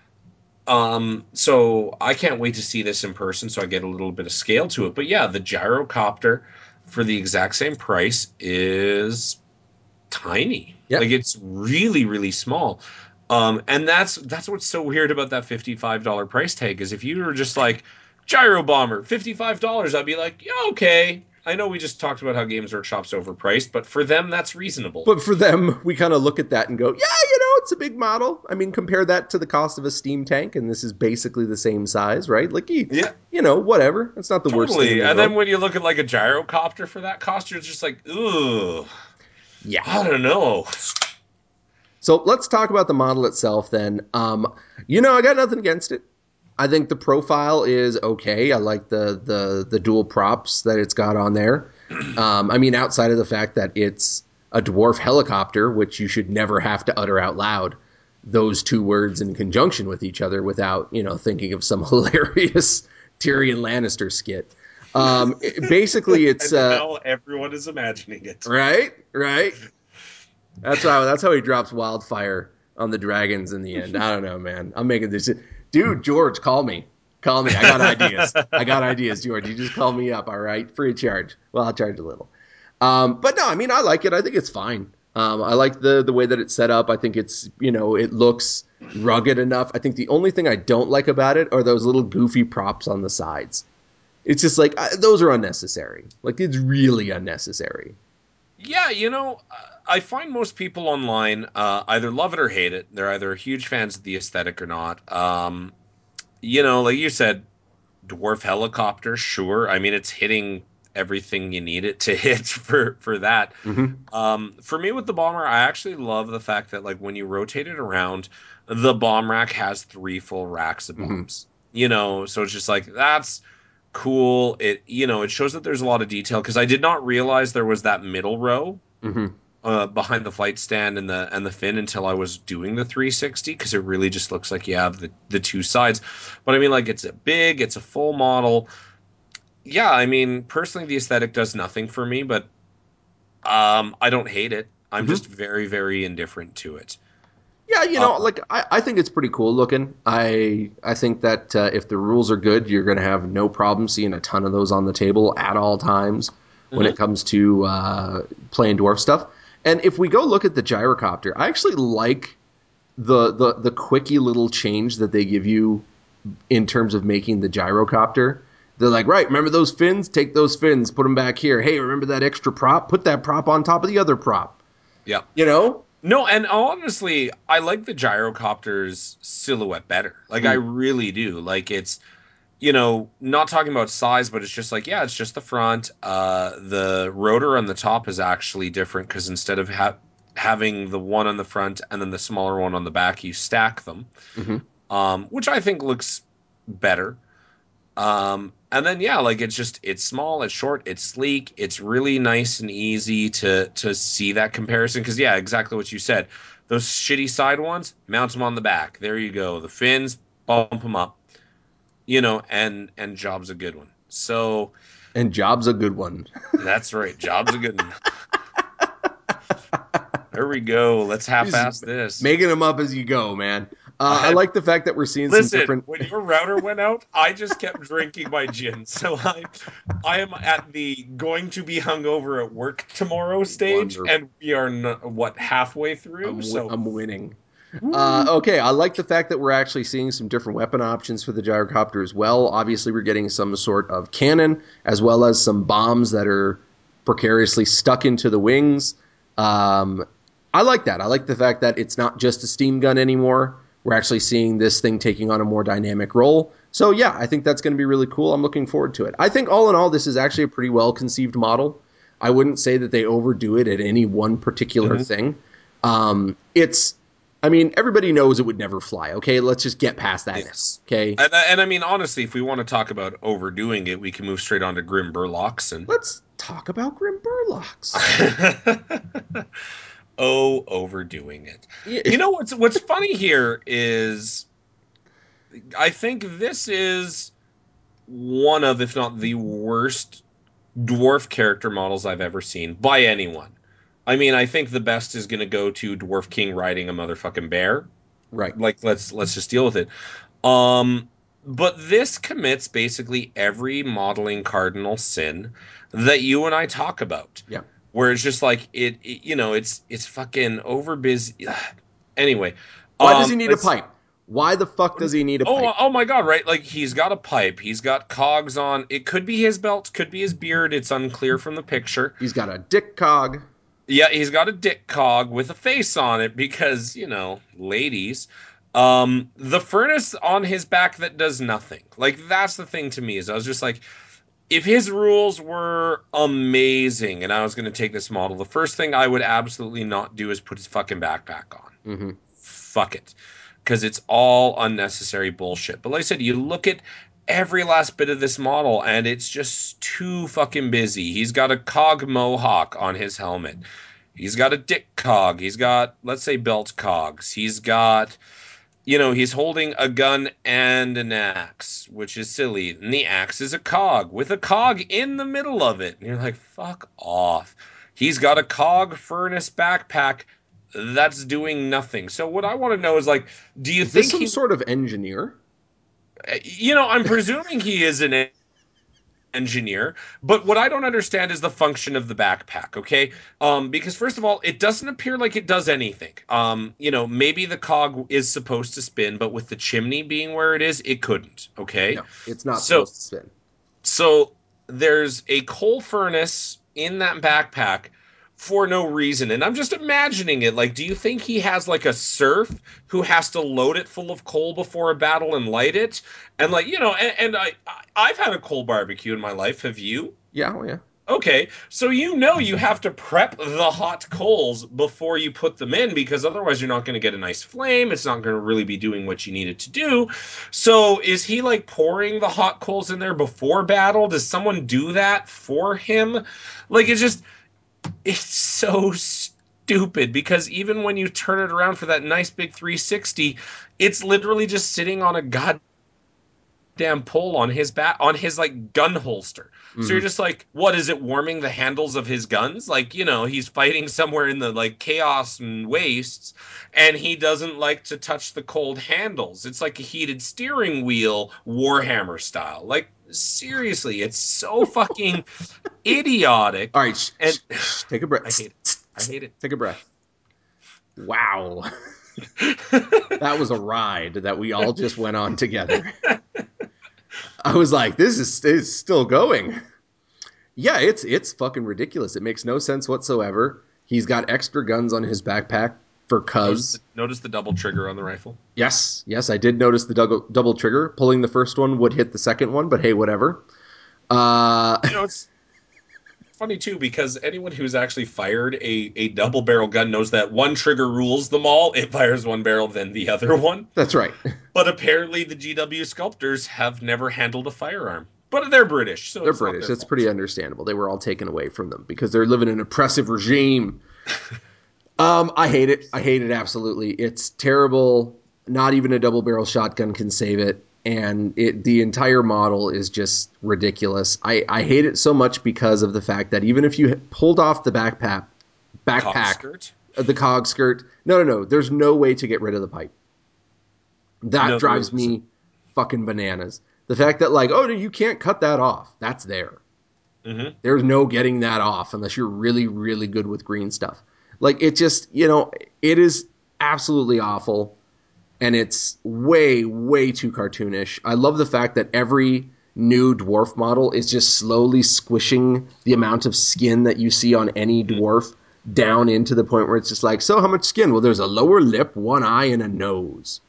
So I can't wait to see this in person so I get a little bit of scale to it. But yeah, the gyrocopter for the exact same price is tiny. Like Yep. it's really, really small. And that's what's so weird about that $55 price tag is if you were just like Gyro Bomber, $55, I'd be like, yeah, okay. I know we just talked about how Games Workshop's overpriced, but for them that's reasonable. But for them, we kind of look at that and go, yeah, it's a big model. I mean, compare that to the cost of a steam tank, and this is basically the same size, right? Like, Yeah, whatever. It's not the worst thing in totally. the And then world. when you look at like a gyrocopter for that cost, you're just like, ooh, Yeah. I don't know. So let's talk about the model itself then. I got nothing against it. I think the profile is okay. I like the dual props that it's got on there. I mean, outside of the fact that it's a dwarf helicopter, which you should never have to utter out loud those two words in conjunction with each other without, thinking of some hilarious Tyrion Lannister skit. Basically, it's And now everyone is imagining it. right, right. That's how he drops wildfire on the dragons in the end. I don't know, man. I'm making this. Dude, George, call me. Call me. I got ideas. I got ideas, George. You just call me up, all right? Free of charge. Well, I'll charge a little. But no, I mean, I like it. I think it's fine. I like the way that it's set up. I think it's, it looks rugged enough. I think the only thing I don't like about it are those little goofy props on the sides. It's just like, those are unnecessary. Like, it's really unnecessary. Yeah, I find most people online either love it or hate it. They're either huge fans of the aesthetic or not. Like you said, dwarf helicopter, sure. I mean, it's hitting everything you need it to hit for that. Mm-hmm. For me with the bomber, I actually love the fact that like when you rotate it around, the bomb rack has three full racks of Mm-hmm. bombs. So it's just like that's cool. It shows that there's a lot of detail because I did not realize there was that middle row Mm-hmm. behind the flight stand and the fin until I was doing the 360 because it really just looks like you have the two sides. But I mean, like it's a full model. Yeah, I mean, personally, the aesthetic does nothing for me, but I don't hate it. I'm just Mm-hmm. very, very indifferent to it. Yeah, Uh, like I think it's pretty cool looking. I think that if the rules are good, you're going to have no problem seeing a ton of those on the table at all times when it mhm. comes to playing dwarf stuff. And if we go look at the gyrocopter, I actually like the quickie little change that they give you in terms of making the gyrocopter. They're like, right, remember those fins? Take those fins, put them back here. Hey, remember that extra prop? Put that prop on top of the other prop. Yeah. You know? No, and honestly, I like the gyrocopter's silhouette better. Like I Mm, really do. Like it's not talking about size, but it's just like, yeah, it's just the front. The rotor on the top is actually different because instead of having the one on the front and then the smaller one on the back, you stack them, hmm which I think looks better. And then yeah, like it's small, it's short, it's sleek, it's really nice and easy to see that comparison. Because yeah, exactly what you said. Those shitty side ones, mount them on the back. There you go. The fins, bump them up, and Job's a good one. So And Job's a good one. that's right. Job's a good one. There we go. Let's Just half-ass this. making them up as you go, man. I I, like the fact that we're seeing some listen, different. when your router went out, I just kept drinking my gin. So I am at the going to be hungover at work tomorrow stage, Wonderful. and we are what halfway through. So I'm winning. woo. Okay, I like the fact that we're actually seeing some different weapon options for the gyrocopter as well. Obviously, we're getting some sort of cannon as well as some bombs that are precariously stuck into the wings. Um, I like that. I like the fact that it's not just a steam gun anymore. We're actually seeing this thing taking on a more dynamic role. So, yeah, I think that's going to be really cool. I'm looking forward to it. I think all in all, this is actually a pretty well conceived model. I wouldn't say that they overdo it at any one particular Mhm. thing. It's I mean, everybody knows it would never fly. Okay, let's just get past that now. Yes. Okay, And I mean, honestly, if we want to talk about overdoing it, we can move straight on to Grim Burlocks and let's talk about Grim Burlocks. oh, overdoing it. Yeah, What's funny here is I think this is one of, if not the worst dwarf character models I've ever seen by anyone. I mean, I think the best is going to go to Dwarf King riding a motherfucking bear. right. Like, let's just deal with it. Um, but this commits basically every modeling cardinal sin that you and I talk about, Yeah. where it's just like it's fucking over busy. Anyway, Why does he need a let's. pipe? Why the fuck What does is? he need a Oh, pipe? oh my God! Right, like he's got a pipe. He's got cogs on. It could be his belt, could be his beard. It's unclear from the picture. He's got a dick cog. Yeah, he's got a dick cog with a face on it because, ladies. The furnace on his back that does nothing. Like that's the thing to me is I was just like, if his rules were amazing and I was going to take this model, the first thing I would absolutely not do is put his fucking backpack on. Mm-hmm. Fuck it. Because it's all unnecessary bullshit. But like I said, you look at every last bit of this model and it's just too fucking busy. He's got a cog mohawk on his helmet. He's got a dick cog. He's got, let's say, belt cogs. He's got, he's holding a gun and an axe, which is silly. And the axe is a cog with a cog in the middle of it. And you're like, fuck off. He's got a cog furnace backpack that's doing nothing. So what I want to know is like, do you Is this think some sort of engineer? I'm presuming he is an engineer, but what I don't understand is the function of the backpack, okay? Because first of all, it doesn't appear like it does anything. Maybe the cog is supposed to spin, but with the chimney being where it is, it couldn't, okay? No, it's not So supposed to spin. so there's a coal furnace in that backpack for no reason. And I'm just imagining it. Like, do you think he has like a serf who has to load it full of coal before a battle and light it? And like, and I've had a coal barbecue in my life. Have you? Yeah, oh yeah. Okay, so you have to prep the hot coals before you put them in because otherwise you're not going to get a nice flame. It's not going to really be doing what you need it to do. So is he like pouring the hot coals in there before battle? Does someone do that for him? Like it's so stupid because even when you turn it around for that nice big 360, it's literally just sitting on a goddamn damn pull on his back, on his like gun holster. So you're Hmm. just like, what is it warming the handles of his guns? Like, he's fighting somewhere in the like chaos and wastes, and he doesn't like to touch the cold handles. It's like a heated steering wheel, Warhammer style. Like, seriously, it's so fucking All idiotic. right, And take a breath. I hate it. I hate Take a breath. Wow. it. That was a ride that we all just went on together. I was like, this is still going. Yeah, it's fucking ridiculous. It makes no sense whatsoever. He's got extra guns on his backpack for cuz. Notice the double trigger on the rifle. Yes, yes, I did notice the double trigger. Pulling the first one would hit the second one, but hey, whatever. Uh, It's funny too because anyone who's actually fired a double barrel gun knows that one trigger rules them all. It fires one barrel, then the other one. that's right. But apparently, the GW sculptors have never handled a firearm. But they're British, so They're it's not British. their It's fault. pretty understandable. They were all taken away from them because they're living in an oppressive regime. I hate it. I hate it absolutely. It's terrible. Not even a double barrel shotgun can save it. And the entire model is just ridiculous. I hate it so much because of the fact that even if you pulled off the Cog backpack, skirt? the cog skirt, no, there's no way to get rid of the pipe. That No, there drives really isn't. me fucking bananas. The fact that like, oh, no, you can't cut that off. That's there. Hmm. There's no getting that off unless you're really, really good with green stuff. Like it just, it is absolutely awful, and it's way, way too cartoonish. I love the fact that every new dwarf model is just slowly squishing the amount of skin that you see on any dwarf down into the point where it's just like, so how much skin? Well, there's a lower lip, one eye, and a nose.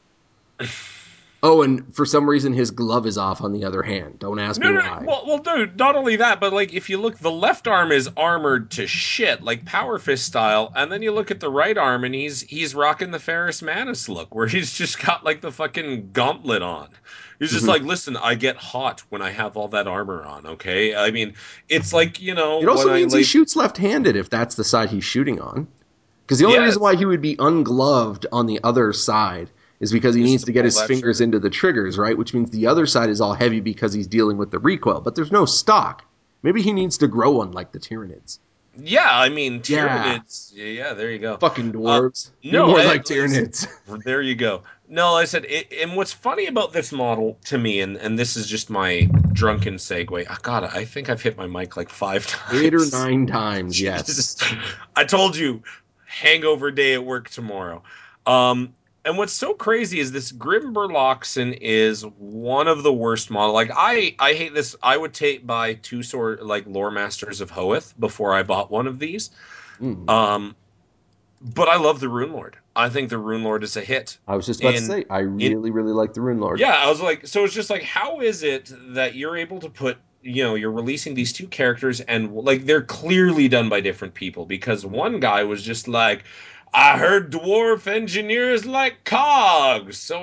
Oh, and for some reason his glove is off on the other hand. Don't ask me No, no, why. well, dude, not only that, but like if you look, the left arm is armored to shit, like Power Fist style, and then you look at the right arm, and he's rocking the Ferris Manus look, where he's just got like the fucking gauntlet on. He's just Mhm. like, listen, I get hot when I have all that armor on. Okay, I mean, it's like It also when I means he like, shoots left-handed if that's the side he's shooting on. Because the only yeah, reason why he would be ungloved on the other side is because he is needs to to get pull his that fingers trigger. into the triggers, right? Which means the other side is all heavy because he's dealing with the recoil. But there's no stock. Maybe he needs to grow one like the Tyranids. Yeah, I mean Yeah, Tyranids. Yeah, there you go. fucking Uh, dwarves. Be no, more like Tyranids. there you go. No, I said, and what's funny about this model to me, and this is just my drunken segue. God, I think I've hit my mic like five 8 or times. 9 times, Jesus, yes. I told you, hangover day at work tomorrow. Um, and what's so crazy is this Grim Berloxen is one of the worst model. Like I hate this. I would buy two sort like lore masters of Hoeth before I bought one of these. Mm. Um, but I love the Rune Lord. I think the Rune Lord is a hit. I was just about to In say, I in really, really like the Rune Lord. Yeah, I was like, so it's just like, how is it that you're able to put, you're releasing these two characters and like they're clearly done by different people because one guy was just like, I heard dwarf engineers like cogs, so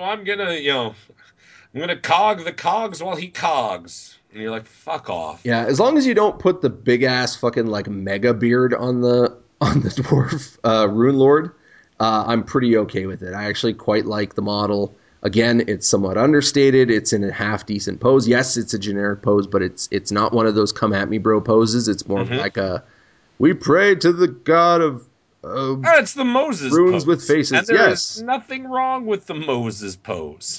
I'm gonna cog the cogs while he cogs. And you're like, fuck off. Yeah, as long as you don't put the big ass fucking like mega beard on the dwarf rune lord, I'm pretty okay with it. I actually quite like the model. Again, it's somewhat understated. It's in a half decent pose. Yes, it's a generic pose, but it's not one of those come at me bro poses. It's more of Mm-hmm. like a we pray to the god of uh, It's the Moses runes with pose. And faces. there is Yes. nothing wrong with the Moses pose.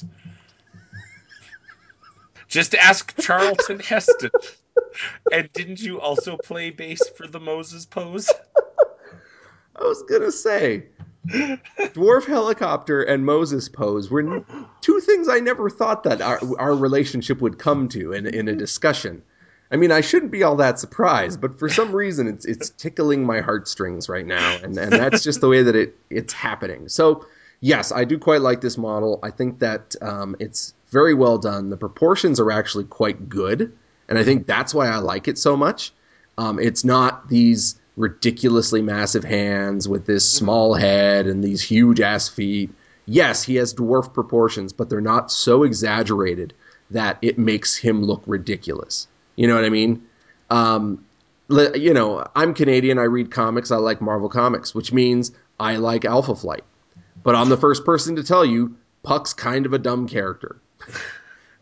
Just ask Charlton Heston. And didn't you also play bass for the Moses pose? I was gonna say dwarf helicopter and Moses pose were two things I never thought that our relationship would come to in a discussion. I mean, I shouldn't be all that surprised, but for some reason, it's tickling my heartstrings right now, and that's just the way that it's happening. So, yes, I do quite like this model. I think that it's very well done. The proportions are actually quite good, and I think that's why I like it so much. It's not these ridiculously massive hands with this small head and these huge ass feet. Yes, he has dwarf proportions, but they're not so exaggerated that it makes him look ridiculous. You know what I mean? Um, I'm Canadian. I read comics. I like Marvel Comics, which means I like Alpha Flight. But I'm the first person to tell you Puck's kind of a dumb character.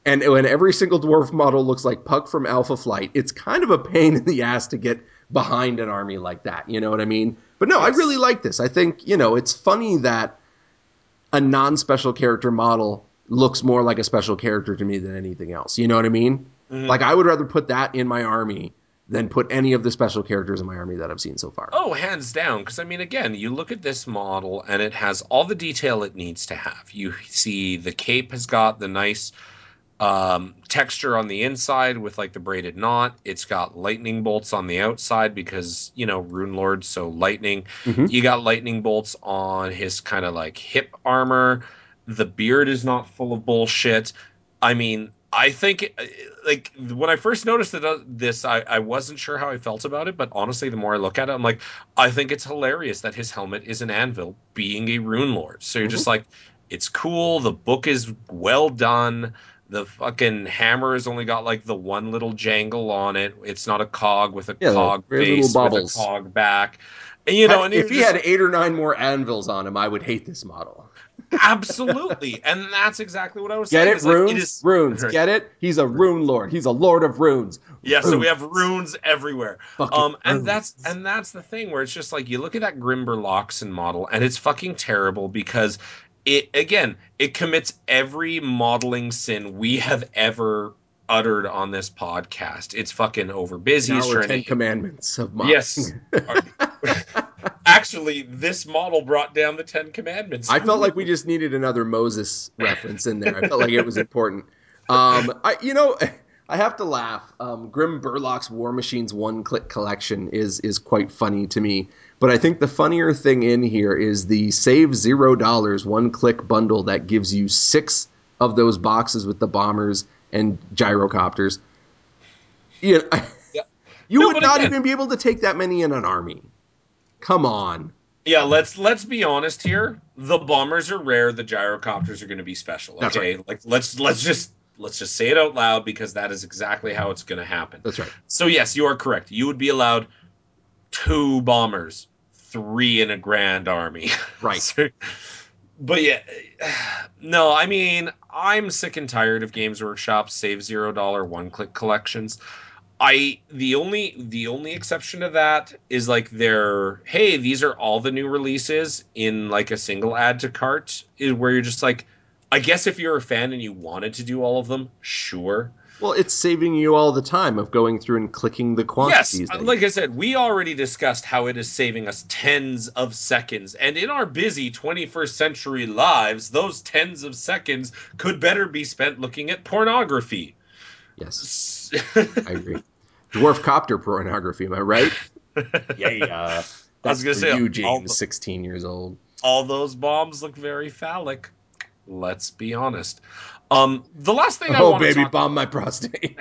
And when every single dwarf model looks like Puck from Alpha Flight, it's kind of a pain in the ass to get behind an army like that. You know what I mean? But no, I really Yes. like this. I think, it's funny that a non-special character model looks more like a special character to me than anything else. You know what I mean? Mhm. Like, I would rather put that in my army than put any of the special characters in my army that I've seen so far. Oh, hands down. Because, I mean, again, you look at this model and it has all the detail it needs to have. You see the cape has got the nice texture on the inside with like the braided knot. It's got lightning bolts on the outside because, Rune Lord, so lightning. Mm-hmm. You got lightning bolts on his kind of like hip armor. The beard is not full of bullshit. I mean, I think like when I first noticed this, I wasn't sure how I felt about it, but honestly, the more I look at it, I'm like, I think it's hilarious that his helmet is an anvil being a rune lord. So you're Mm-hmm. just like, it's cool. The book is well done. The fucking hammer has only got like the one little jangle on it. It's not a cog with a Yeah, the cog weird little face with a bubbles. cog back. And If you're he just had 8 or 9 more anvils on him, I would hate this model. absolutely. And that's exactly what I was Get saying. it? Is like it Runes? is Runes. Get it? He's a rune lord. He's a lord of runes. yeah, so we Runes. have runes everywhere. Fucking And runes. that's the thing where it's just like you look at that Grimber Loxon model and it's fucking terrible because it commits every modeling sin we have ever uttered on this podcast. It's fucking over In busy. It's our trying to 10 commandments of yes. modeling. Actually, this model brought down the Ten Commandments. I Who felt knew? like we just needed another Moses reference in there. I felt like it was important. I have to laugh. Grim Burlock's War Machines one click collection is quite funny to me. But I think the funnier thing in here is the save $0 one click bundle that gives you 6 of those boxes with the bombers and gyrocopters. You, know, Yeah. you No, would but not again, even be able to take that many in an army. Come on. yeah, let's be honest here. The bombers are rare, the gyrocopters are going to be special, That's right. okay? Like let's just say it out loud because that is exactly how it's going to happen. That's right. So yes, you are correct. You would be allowed 2 bombers, 3 in a grand army. Right. So- but yeah, no, I mean, I'm sick and tired of Games Workshop save $0 one-click collections. The only exception to that is like their hey, these are all the new releases in like a single add to cart is where you're just like, I guess if you're a fan and you wanted to do all of them, sure. Well, it's saving you all the time of going through and clicking the Yes, quantities that you like I said, we already discussed how it is saving us tens of seconds. And in our busy 21st century lives, those tens of seconds could better be spent looking at pornography. Yes, I agree. Dwarf copter pornography, am I right? Yeah. I was That's gonna for say you, James, 16 years old. all those bombs look very phallic. Let's be honest. The last thing I Oh, want to baby, talk. bomb my prostate.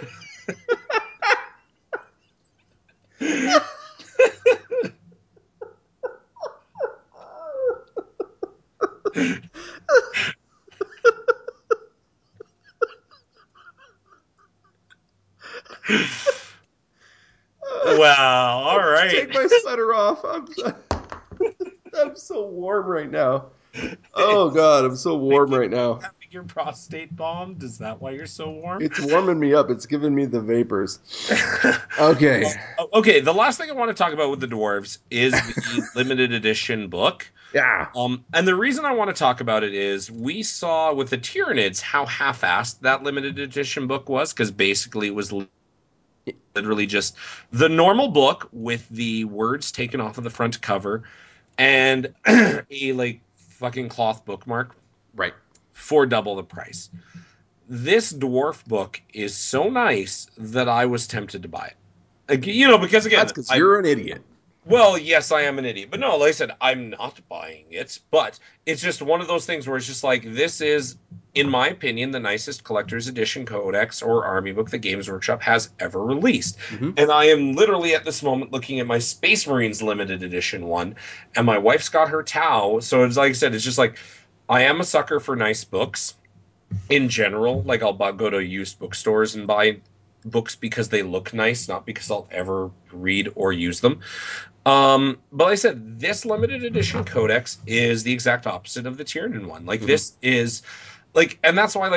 Wow. I All have to right. take my sweater off. I'm so warm right now. Oh, God, I'm so warm Thinking right now. having your prostate bombed. Is that why you're so warm? It's warming me up. It's giving me the vapors. Okay. Okay. The last thing I want to talk about with the dwarves is the limited edition book. Yeah. And the reason I want to talk about it is we saw with the Tyranids how half-assed that limited edition book was because basically it was literally just the normal book with the words taken off of the front cover and a like fucking cloth bookmark Right. for double the price. This dwarf book is so nice that I was tempted to buy it. Because That's again, because I'm you're an idiot. well, yes, I am an idiot. But no, like I said, I'm not buying it. But it's just one of those things where it's just like, this is, in my opinion, the nicest collector's edition codex or army book that Games Workshop has ever released. Mm-hmm. And I am literally at this moment looking at my Space Marines limited edition one, and my wife's got her Tau. So it's like I said, it's just like, I am a sucker for nice books in general. Like, I'll go to used bookstores and buy books because they look nice, not because I'll ever read or use them. But like I said, this limited edition codex is the exact opposite of the Tiernan one. Like Mm-hmm. this is like, and that's why like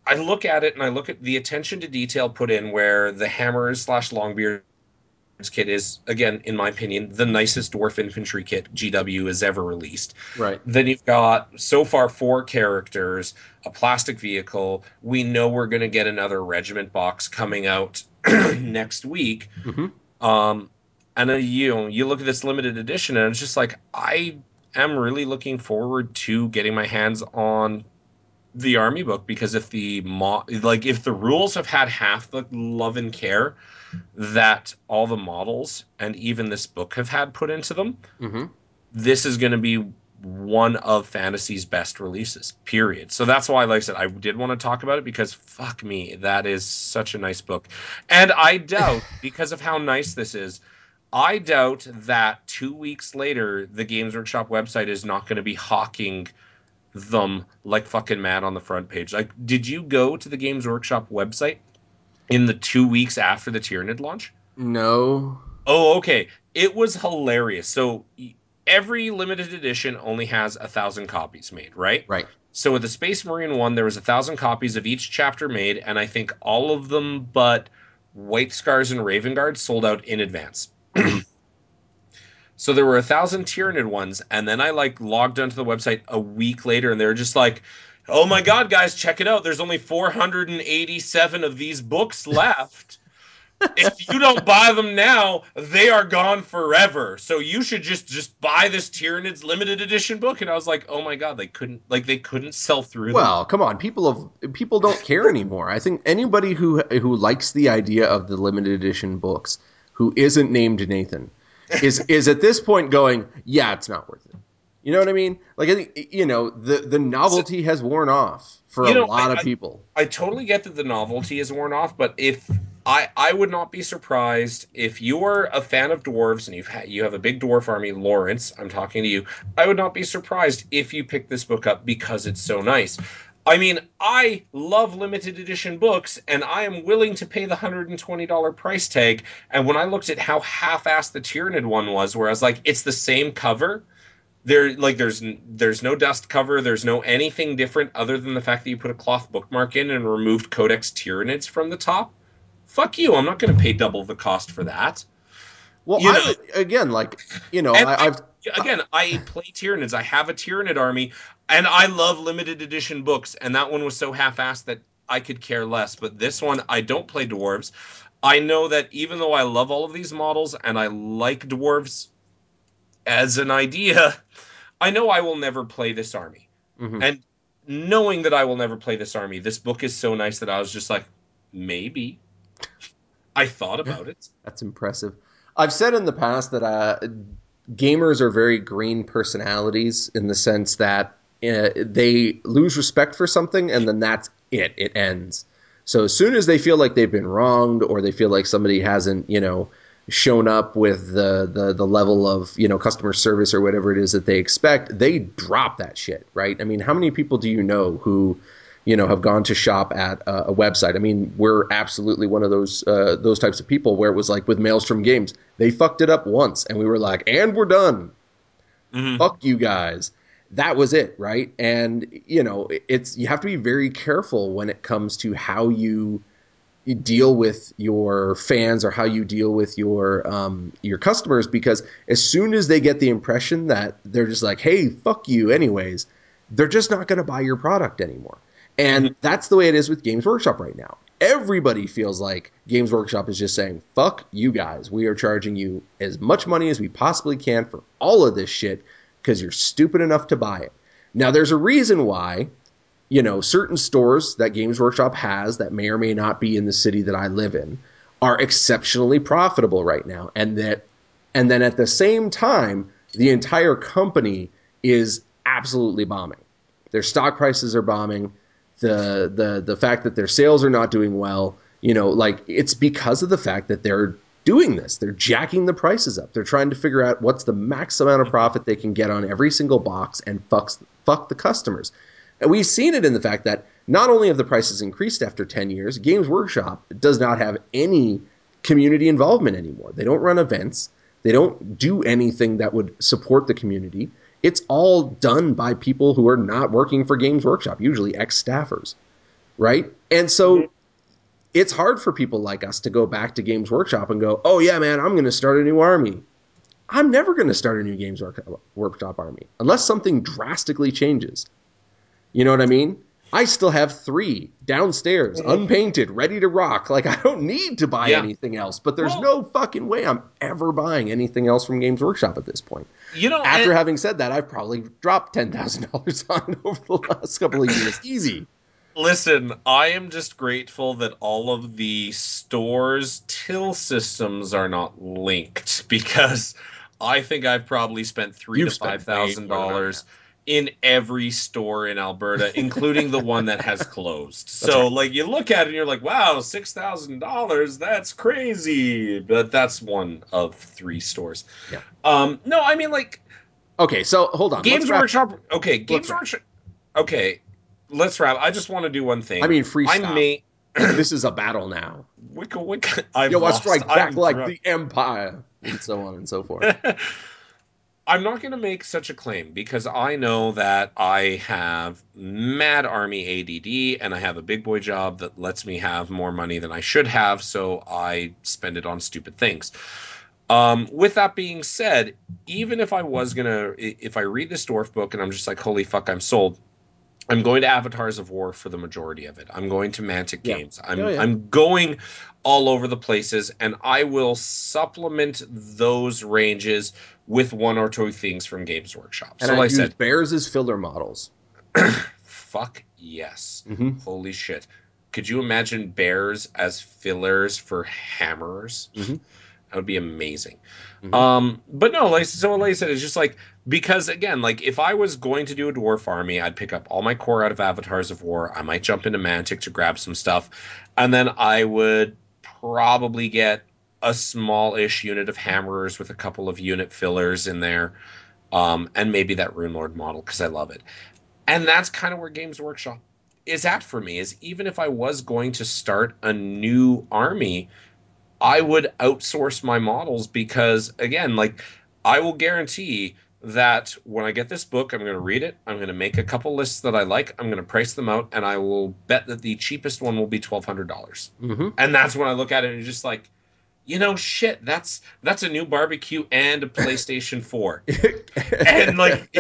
I look at it and I look at the attention to detail put in where the Hammers slash Longbeards kit is, again, in my opinion, the nicest dwarf infantry kit GW has ever released. Right. Then you've got so far 4 characters, a plastic vehicle. We know we're going to get another regiment box coming out next week. Mm-hmm. Um, and then you look at this limited edition, and it's just like I am really looking forward to getting my hands on the army book, because if the rules have had half the love and care that all the models and even this book have had put into them, Mm-hmm. this is going to be one of fantasy's best releases, period. So that's why, like I said, I did want to talk about it, because fuck me, that is such a nice book. And I doubt, because of how nice this is, I doubt that 2 weeks later the Games Workshop website is not going to be hawking them like fucking mad on the front page. Like, did you go to the Games Workshop website in the 2 weeks after the Tyranid launch? No. Oh, okay. It was hilarious. So every limited edition only has 1,000 copies made, right? Right. So with the Space Marine one, there was 1,000 copies of each chapter made, and I think all of them but White Scars and Raven Guard sold out in advance. Mm-hmm. So there were 1,000 Tyranid ones, and then I like logged onto the website a week later, and they were just like, "Oh my god, guys, check it out! There's only 487 of these books left. If you don't buy them now, they are gone forever. So you should just buy this Tyranids limited edition book." And I was like, "Oh my god, they couldn't sell through them." Well, come on, people don't care anymore. I think anybody who likes the idea of the limited edition books, who isn't named Nathan, is at this point going, yeah, it's not worth it. You know what I mean? Like, I think, the So, novelty has worn off for a you know, lot of people. I totally get that the novelty is worn off, but if I would not be surprised if you're a fan of dwarves and you have a big dwarf army, Lawrence, I'm talking to you. I would not be surprised if you pick this book up because it's so nice. I mean, I love limited edition books, and I am willing to pay the $120 price tag. And when I looked at how half-assed the Tyranid one was, where I was like, it's the same cover, there's no dust cover, there's no anything different other than the fact that you put a cloth bookmark in and removed Codex Tyranids from the top. Fuck you, I'm not going to pay double the cost for that. Well, You I know, would again, like, and I've I play Tyranids. I have a Tyranid army, and I love limited edition books, and that one was so half-assed that I could care less. But this one, I don't play dwarves. I know that even though I love all of these models and I like dwarves as an idea, I know I will never play this army. mhm. And knowing that I will never play this army, this book is so nice that I was just like, maybe. I thought about it. That's impressive. I've said in the past that gamers are very green personalities in the sense that they lose respect for something and then that's it. It ends. So as soon as they feel like they've been wronged or they feel like somebody hasn't, shown up with the level of, customer service or whatever it is that they expect, they drop that shit, right? I mean, how many people do you know who have gone to shop at a website? I mean, we're absolutely one of those types of people where it was like with Maelstrom Games, they fucked it up once, and we were like, and we're done. Mm-hmm. Fuck you guys. That was it, right? And it's you have to be very careful when it comes to how you deal with your fans or how you deal with your customers, because as soon as they get the impression that they're just like, hey, fuck you anyways, they're just not going to buy your product anymore. Mm-hmm. And that's the way it is with Games Workshop right now. Everybody feels like Games Workshop is just saying, fuck you guys. We are charging you as much money as we possibly can for all of this shit because you're stupid enough to buy it. Now, there's a reason why certain stores that Games Workshop has that may or may not be in the city that I live in are exceptionally profitable right now. And then at the same time, the entire company is absolutely bombing. Their stock prices are bombing. The fact that their sales are not doing well, like it's because of the fact that they're doing this. They're jacking the prices up. They're trying to figure out what's the max amount of profit they can get on every single box and fuck the customers. And we've seen it in the fact that not only have the prices increased after 10 years, Games Workshop does not have any community involvement anymore. They don't run events. They don't do anything that would support the community. It's all done by people who are not working for Games Workshop, usually ex-staffers. right? And Mhm. so it's hard for people like us to go back to Games Workshop and go, oh yeah, man, I'm going to start a new army. I'm never going to start a new Workshop army unless something drastically changes. You know what I mean? I still have 3 downstairs, Mhm. unpainted, ready to rock. Like, I don't need to buy Yeah. anything else, but there's Well, no fucking way I'm ever buying anything else from Games Workshop at this point. and After having said that, I've probably dropped $10,000 on it over the last couple of years. Easy. listen, I am just grateful that all of the stores' till systems are not linked because I think I've probably spent three to You've five spent way thousand more than I have. dollars in every store in Alberta, including the one that has closed. That's So, right. like, you look at it and you're like, "Wow, $6,000? That's crazy!" But that's one of 3 stores. Yeah. No, I mean, like, Okay, so hold on. Let's Games wrap. Workshop. Okay, Let's Games wrap. Workshop. Okay, let's wrap. I just want to do one I thing. mean, I freestyle. may. This is a battle now. Wicca Wicca. I've Yo, I lost. strike back I'm like drunk. the Empire, and so on and so forth. I'm not going to make such a claim because I know that I have mad army ADD and I have a big boy job that lets me have more money than I should have, so I spend it on stupid things. With that being said, even if I was gonna, if I read this dwarf book and I'm just like, holy fuck, I'm sold. I'm going to Avatars of War for the majority of it. I'm going to Mantic Yeah. Games. Oh, yeah. I'm going all over the places, and I will supplement those ranges with 1 or 2 things from Games Workshop. And So, I'd like I use said, bears as filler models. fuck yes, Mm-hmm. holy shit. Could you imagine bears as fillers for hammers? Mm-hmm. That would be amazing. Mm-hmm. But no, like I said, it's just like because again, like if I was going to do a dwarf army, I'd pick up all my core out of Avatars of War. I might jump into Mantic to grab some stuff, and then I would probably get a small-ish unit of hammerers with a couple of unit fillers in there, and maybe that Rune Lord model because I love it. And that's kind of where Games Workshop is at for me. Is even if I was going to start a new army, I would outsource my models because, again, like I will guarantee that when I get this book, I'm going to read it. I'm going to make a couple lists that I like. I'm going to price them out, and I will bet that the cheapest one will be $1,200. Mm-hmm. And that's when I look at it and it's just like, shit. That's a new barbecue and a PlayStation 4, and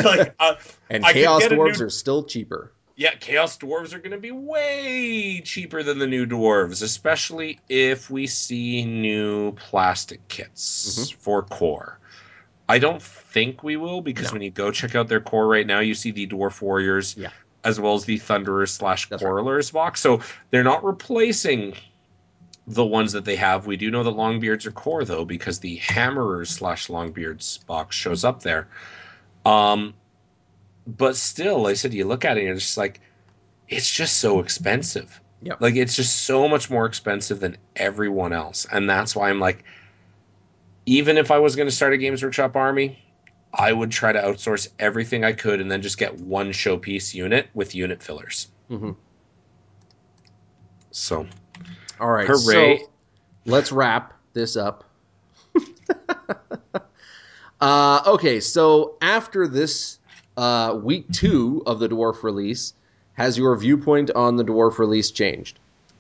And I could Chaos get a Dwarves new. are still cheaper. Yeah, Chaos Dwarves are going to be way cheaper than the new Dwarves, especially if we see new plastic Mm-hmm. kits for core. I don't think we will because No. when you go check out their core right now, you see the Dwarf Warriors Yeah, as well as the Thunderers slash that's right. Quarrelers box. So they're not replacing the ones that they have. We do know that Longbeards are core though because the Hammerers slash Longbeards box shows up there. Um, but still, like I said, you look at it and it's just like, it's just so expensive. Yep. Like it's just so much more expensive than everyone else. And that's why I'm like, even if I was going to start a Games Workshop army, I would try to outsource everything I could and then just get one showpiece unit with unit fillers. Mm-hmm. So, All right, hooray. so let's wrap this up. Okay, so after this week 2 of the dwarf release, has your viewpoint on the dwarf release changed?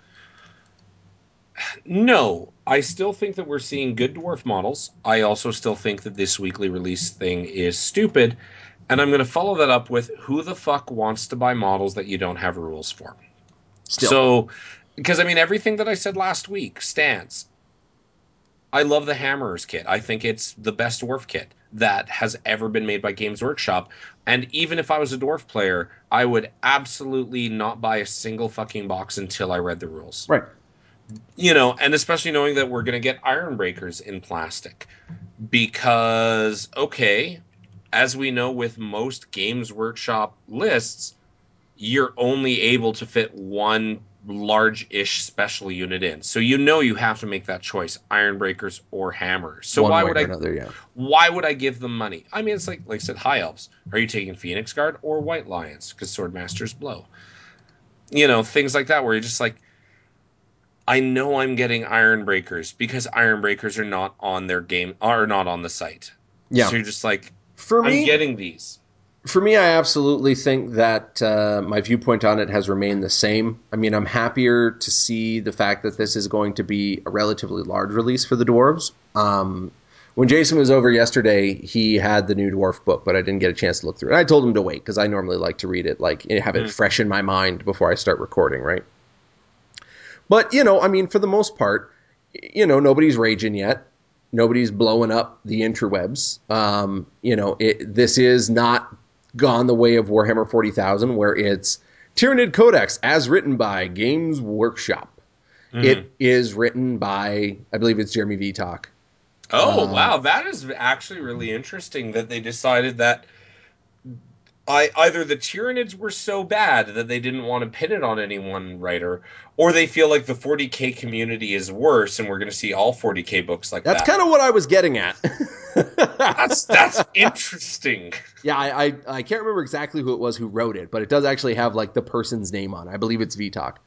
No, I still think that we're seeing good dwarf models. I also still think that this weekly release thing is stupid. And I'm going to follow that up with who the fuck wants to buy models that you don't have rules for? Still. So, because I mean, everything that I said last week stands. I love the Hammerers kit. I think it's the best dwarf kit that has ever been made by Games Workshop. And even if I was a dwarf player, I would absolutely not buy a single fucking box until I read the rules. Right. And especially knowing that we're going to get iron breakers in plastic. Because, okay, as we know with most Games Workshop lists, you're only able to fit one large-ish special unit in. So you have to make that choice, iron breakers or hammers. So One why way would or I another, yeah. why would I give them money? I mean, it's like I said, high elves. Are you taking Phoenix Guard or White Lions? Because Swordmasters blow. Things like that where you're just like, I know I'm getting iron breakers because iron breakers are not on their game are not on the site. Yeah. So you're just like, For I'm me, getting these. For me, I absolutely think that my viewpoint on it has remained the same. I mean, I'm happier to see the fact that this is going to be a relatively large release for the dwarves. When Jason was over yesterday, he had the new dwarf book, but I didn't get a chance to look through it. I told him to wait because I normally like to read it, like have it fresh in my mind before I start recording, right? But I mean, for the most part, nobody's raging yet. Nobody's blowing up the interwebs. This is not gone the way of Warhammer 40,000, where it's Tyranid Codex as written by Games Workshop. It is written by, I believe it's Jeremy Vitok. Oh, wow. That is actually really interesting that they decided that either the Tyranids were so bad that they didn't want to pin it on any one writer, or they feel like the 40K community is worse and we're going to see all 40K books like That's that. kind of what I was getting at. That's interesting. Yeah, I can't remember exactly who it was who wrote it, but it does actually have like the person's name on it. I believe it's Vitok.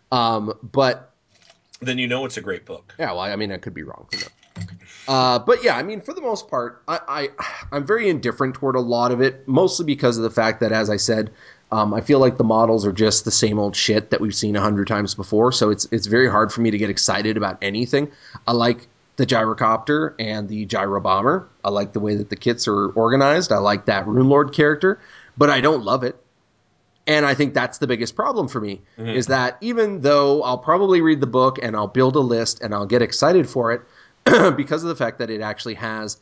But then it's a great book. Yeah, well, I mean, I could be wrong. But yeah, I mean, for the most part, I'm very indifferent toward a lot of it, mostly because of the fact that, as I said, I feel like the models are just the same old shit that we've seen 100 times before. So it's very hard for me to get excited about anything. I like the gyrocopter and the gyro bomber. I like the way that the kits are organized. I like that Rune Lord character, but I don't love it. And I think that's the biggest problem for me, is that even though I'll probably read the book and I'll build a list and I'll get excited for it, because of the fact that it actually has,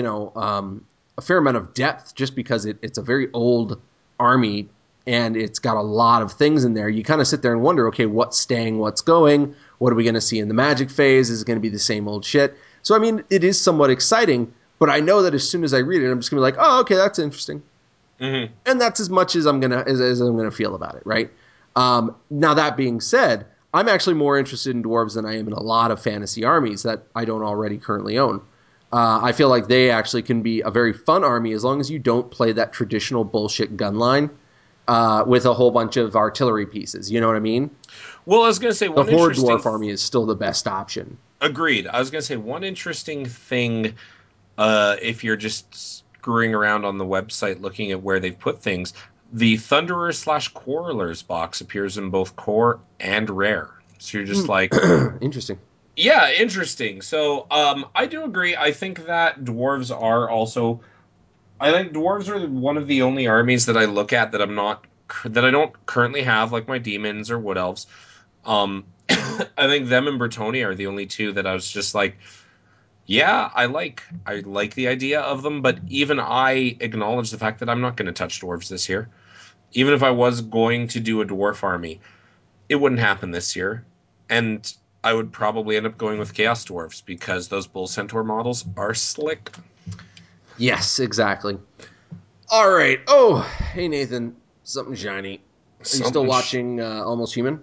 a fair amount of depth, just because it's a very old army and it's got a lot of things in there. You kind of sit there and wonder, okay, what's staying, what's going? What are we going to see in the magic phase? Is it going to be the same old shit? So, I mean, it is somewhat exciting, but I know that as soon as I read it, I'm just going to be like, oh, okay, that's interesting. And that's as much as I'm gonna feel about it, right? Now that being said, I'm actually more interested in dwarves than I am in a lot of fantasy armies that I don't already currently own. I feel like they actually can be a very fun army as long as you don't play that traditional bullshit gun line with a whole bunch of artillery pieces. You know what I mean? Well, I was going to say the Horde dwarf army is still the best option. Agreed. I was going to say one interesting thing, if you're just screwing around on the website looking at where they've put things, the Thunderers/Quarrelers box appears in both core and rare. So you're just like, interesting. Yeah, interesting. So I do agree. I think that dwarves are also. I think dwarves are one of the only armies that I look at that I don't currently have, like my demons or wood elves. I think them and Bretonnia are the only two that I was just like, yeah, I like the idea of them, but even I acknowledge the fact that I'm not going to touch dwarves this year. Even if I was going to do a dwarf army, it wouldn't happen this year, and I would probably end up going with Chaos Dwarfs because those Bull Centaur models are slick. Yes, exactly. All right. Oh, hey Nathan, something shiny. Are you still watching Almost Human?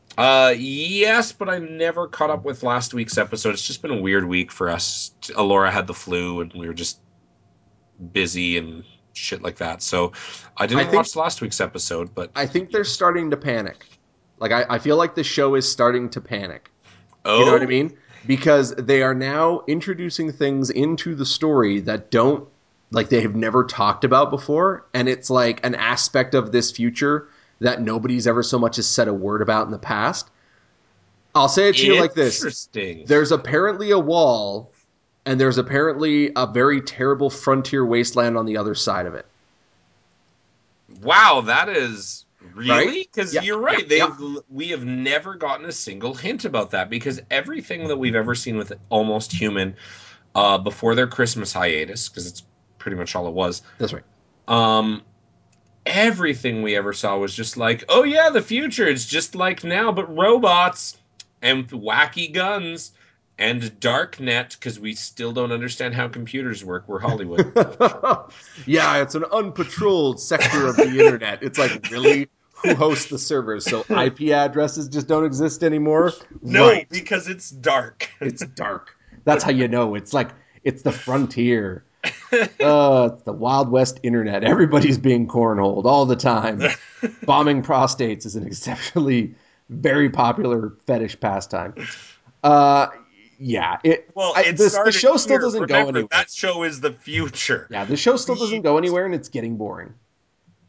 Yes, but I never caught up with last week's episode. It's just been a weird week for us. Alora had the flu, and we were just busy and shit like that. So I didn't watch last week's episode, but I think they're starting to panic. Like I feel like the show is starting to panic. Oh, you know what I mean? Because they are now introducing things into the story that don't, like, they have never talked about before, and it's like an aspect of this future that nobody's ever so much as said a word about in the past. I'll say it to you like this. Interesting. There's apparently a wall, and there's apparently a very terrible frontier wasteland on the other side of it. Wow, that is really, because right? you're right. We have never gotten a single hint about that, because everything that we've ever seen with Almost Human, before their Christmas hiatus, because it's pretty much all it was. That's right. Everything we ever saw was just like, oh yeah, the future. It's just like now, but robots and wacky guns and darknet, because we still don't understand how computers work. We're Hollywood. Yeah, it's an unpatrolled sector of the internet. It's like, really? Who hosts the servers? So IP addresses just don't exist anymore? No, right. Because it's dark. It's dark. That's how you know. It's like, it's the frontier. It's the Wild West internet. Everybody's being cornholed all the time. Bombing prostates is an exceptionally very popular fetish pastime. Yeah. The show still doesn't go anywhere. That show is the future. Yeah, the show still doesn't go anywhere, and it's getting boring.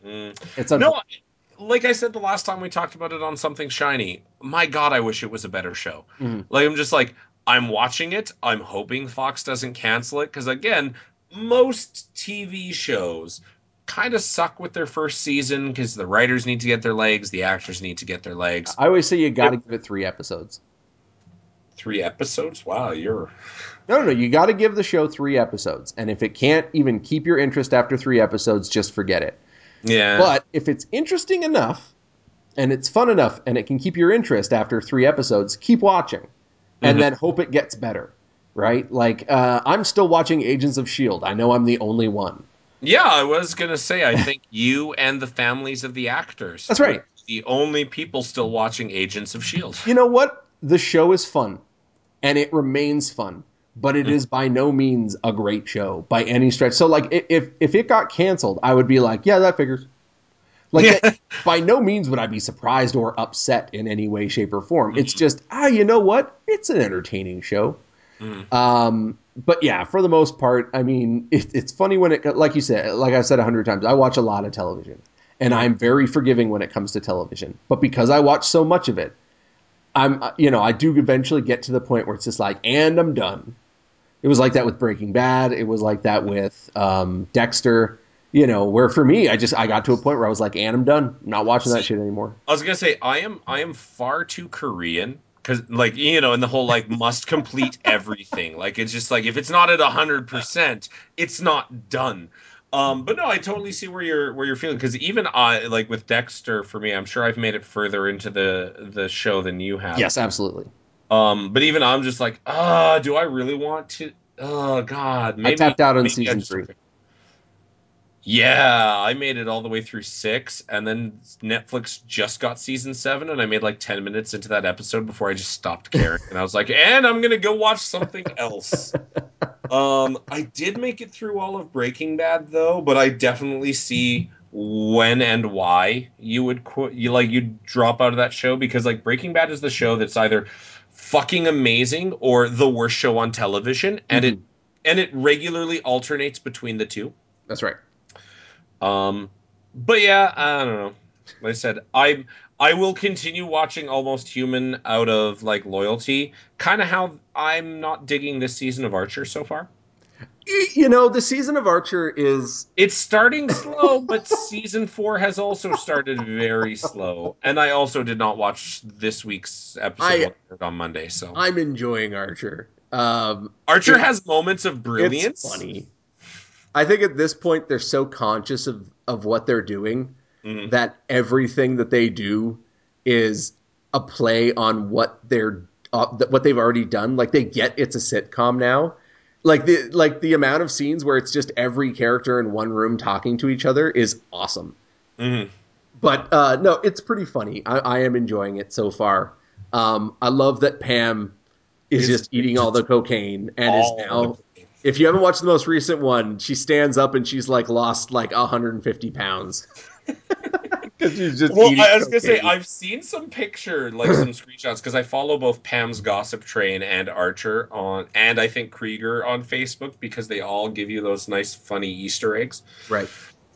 Mm. It's No, unfortunate. like I said the last time we talked about it on Something Shiny, my God, I wish it was a better show. Mhm. Like, I'm just like, I'm watching it. I'm hoping Fox doesn't cancel it. Because, again, most TV shows kind of suck with their first season because the writers need to get their legs, the actors need to get their legs. I always say you got If to give it 3 episodes. 3 episodes? Wow, you're. No, no, no. You got to give the show 3 episodes. And if it can't even keep your interest after 3 episodes, just forget it. Yeah. But if it's interesting enough and it's fun enough and it can keep your interest after 3 episodes, keep watching and Mhm. then hope it gets better, right? Like, I'm still watching Agents of S.H.I.E.L.D. I know I'm the only one. Yeah, I was going to say, I think you and the families of the actors That's would right. be the only people still watching Agents of S.H.I.E.L.D. You know what? The show is fun and it remains fun, but it is by no means a great show by any stretch. So, like, if it got canceled, I would be like, yeah, that figures. Like Yeah. that, by no means would I be surprised or upset in any way, shape, or form. It's just, you know what? It's an entertaining show. Mhm. But yeah, for the most part, I mean, it's funny when it, like you said, like I've said 100 times, I watch a lot of television, and Mhm. I'm very forgiving when it comes to television. But because I watch so much of it, I do eventually get to the point where it's just like, and I'm done. It was like that with Breaking Bad. It was like that with Dexter. Where for me, I got to a point where I was like, and I'm done. I'm not watching that See, shit anymore. I was gonna say I am far too Korean because like in the whole like must complete everything. Like it's just like if it's not at 100%, it's not done. But no, I totally see where you're feeling because even I like with Dexter for me, I'm sure I've made it further into the show than you have. Yes, absolutely. But even I'm just like, do I really want to? Oh God, I maybe tapped out on maybe I season just three. don't. Yeah, I made it all the way through 6, and then Netflix just got season 7, and I made like 10 minutes into that episode before I just stopped caring. And I was like, and I'm gonna go watch something else. I did make it through all of Breaking Bad though, but I definitely see when and why you would quit. You'd drop out of that show because like Breaking Bad is the show that's either fucking amazing or the worst show on television, and it Mhm. and it regularly alternates between the two. That's right. Um, but yeah, I don't know. Like I said, I will continue watching Almost Human out of like loyalty. Kind of how I'm not digging this season of Archer so far. The season of Archer is. It's starting slow, but season 4 has also started very slow. And I also did not watch this week's episode I when it aired on Monday. So I'm enjoying Archer. Archer It has moments of it's brilliance. funny. I think at this point they're so conscious of what they're doing Mhm. that everything that they do is a play on what they've already done. Like they get it's a sitcom now. Like the amount of scenes where it's just every character in one room talking to each other is awesome. Mhm. But no, it's pretty funny. I am enjoying it so far. I love that Pam is It's just eating all the cocaine and is all the now. If you haven't watched the most recent one, she stands up and she's like lost like 150 pounds because she's just Well, eating I was gonna say cocaine. I've seen some picture, like some screenshots, because I follow both Pam's Gossip Train and Archer and I think Krieger on Facebook because they all give you those nice, funny Easter eggs. Right.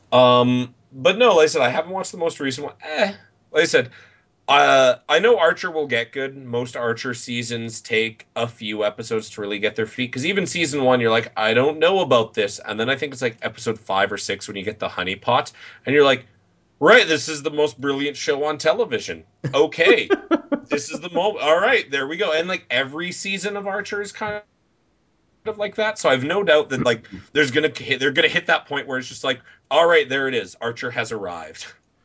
But no, like I said, I haven't watched the most recent one. Like I said, I know Archer will get good. Most Archer seasons take a few episodes to really get their feet, because even season 1, you're like, I don't know about this, and then I think it's like episode 5 or 6 when you get the honeypot, and you're like. Right, this is the most brilliant show on television. Okay, this is the moment. All right, there we go. And like every season of Archer is kind of like that. So I've no doubt that like they're gonna hit that point where it's just like, all right, there it is. Archer has arrived.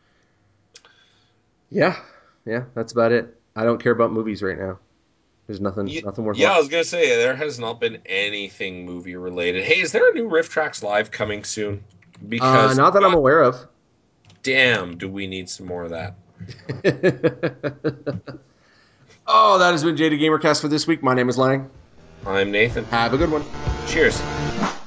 Yeah. Yeah, that's about it. I don't care about movies right now. There's nothing worth Yeah, I watching. was gonna say there has not been anything movie related. Hey, is there a new Riff Tracks Live coming soon? Because Not that I'm god aware of. damn, do we need some more of that? Oh, that has been JD Gamercast for this week. My name is Lang. I'm Nathan. Have a good one. Cheers.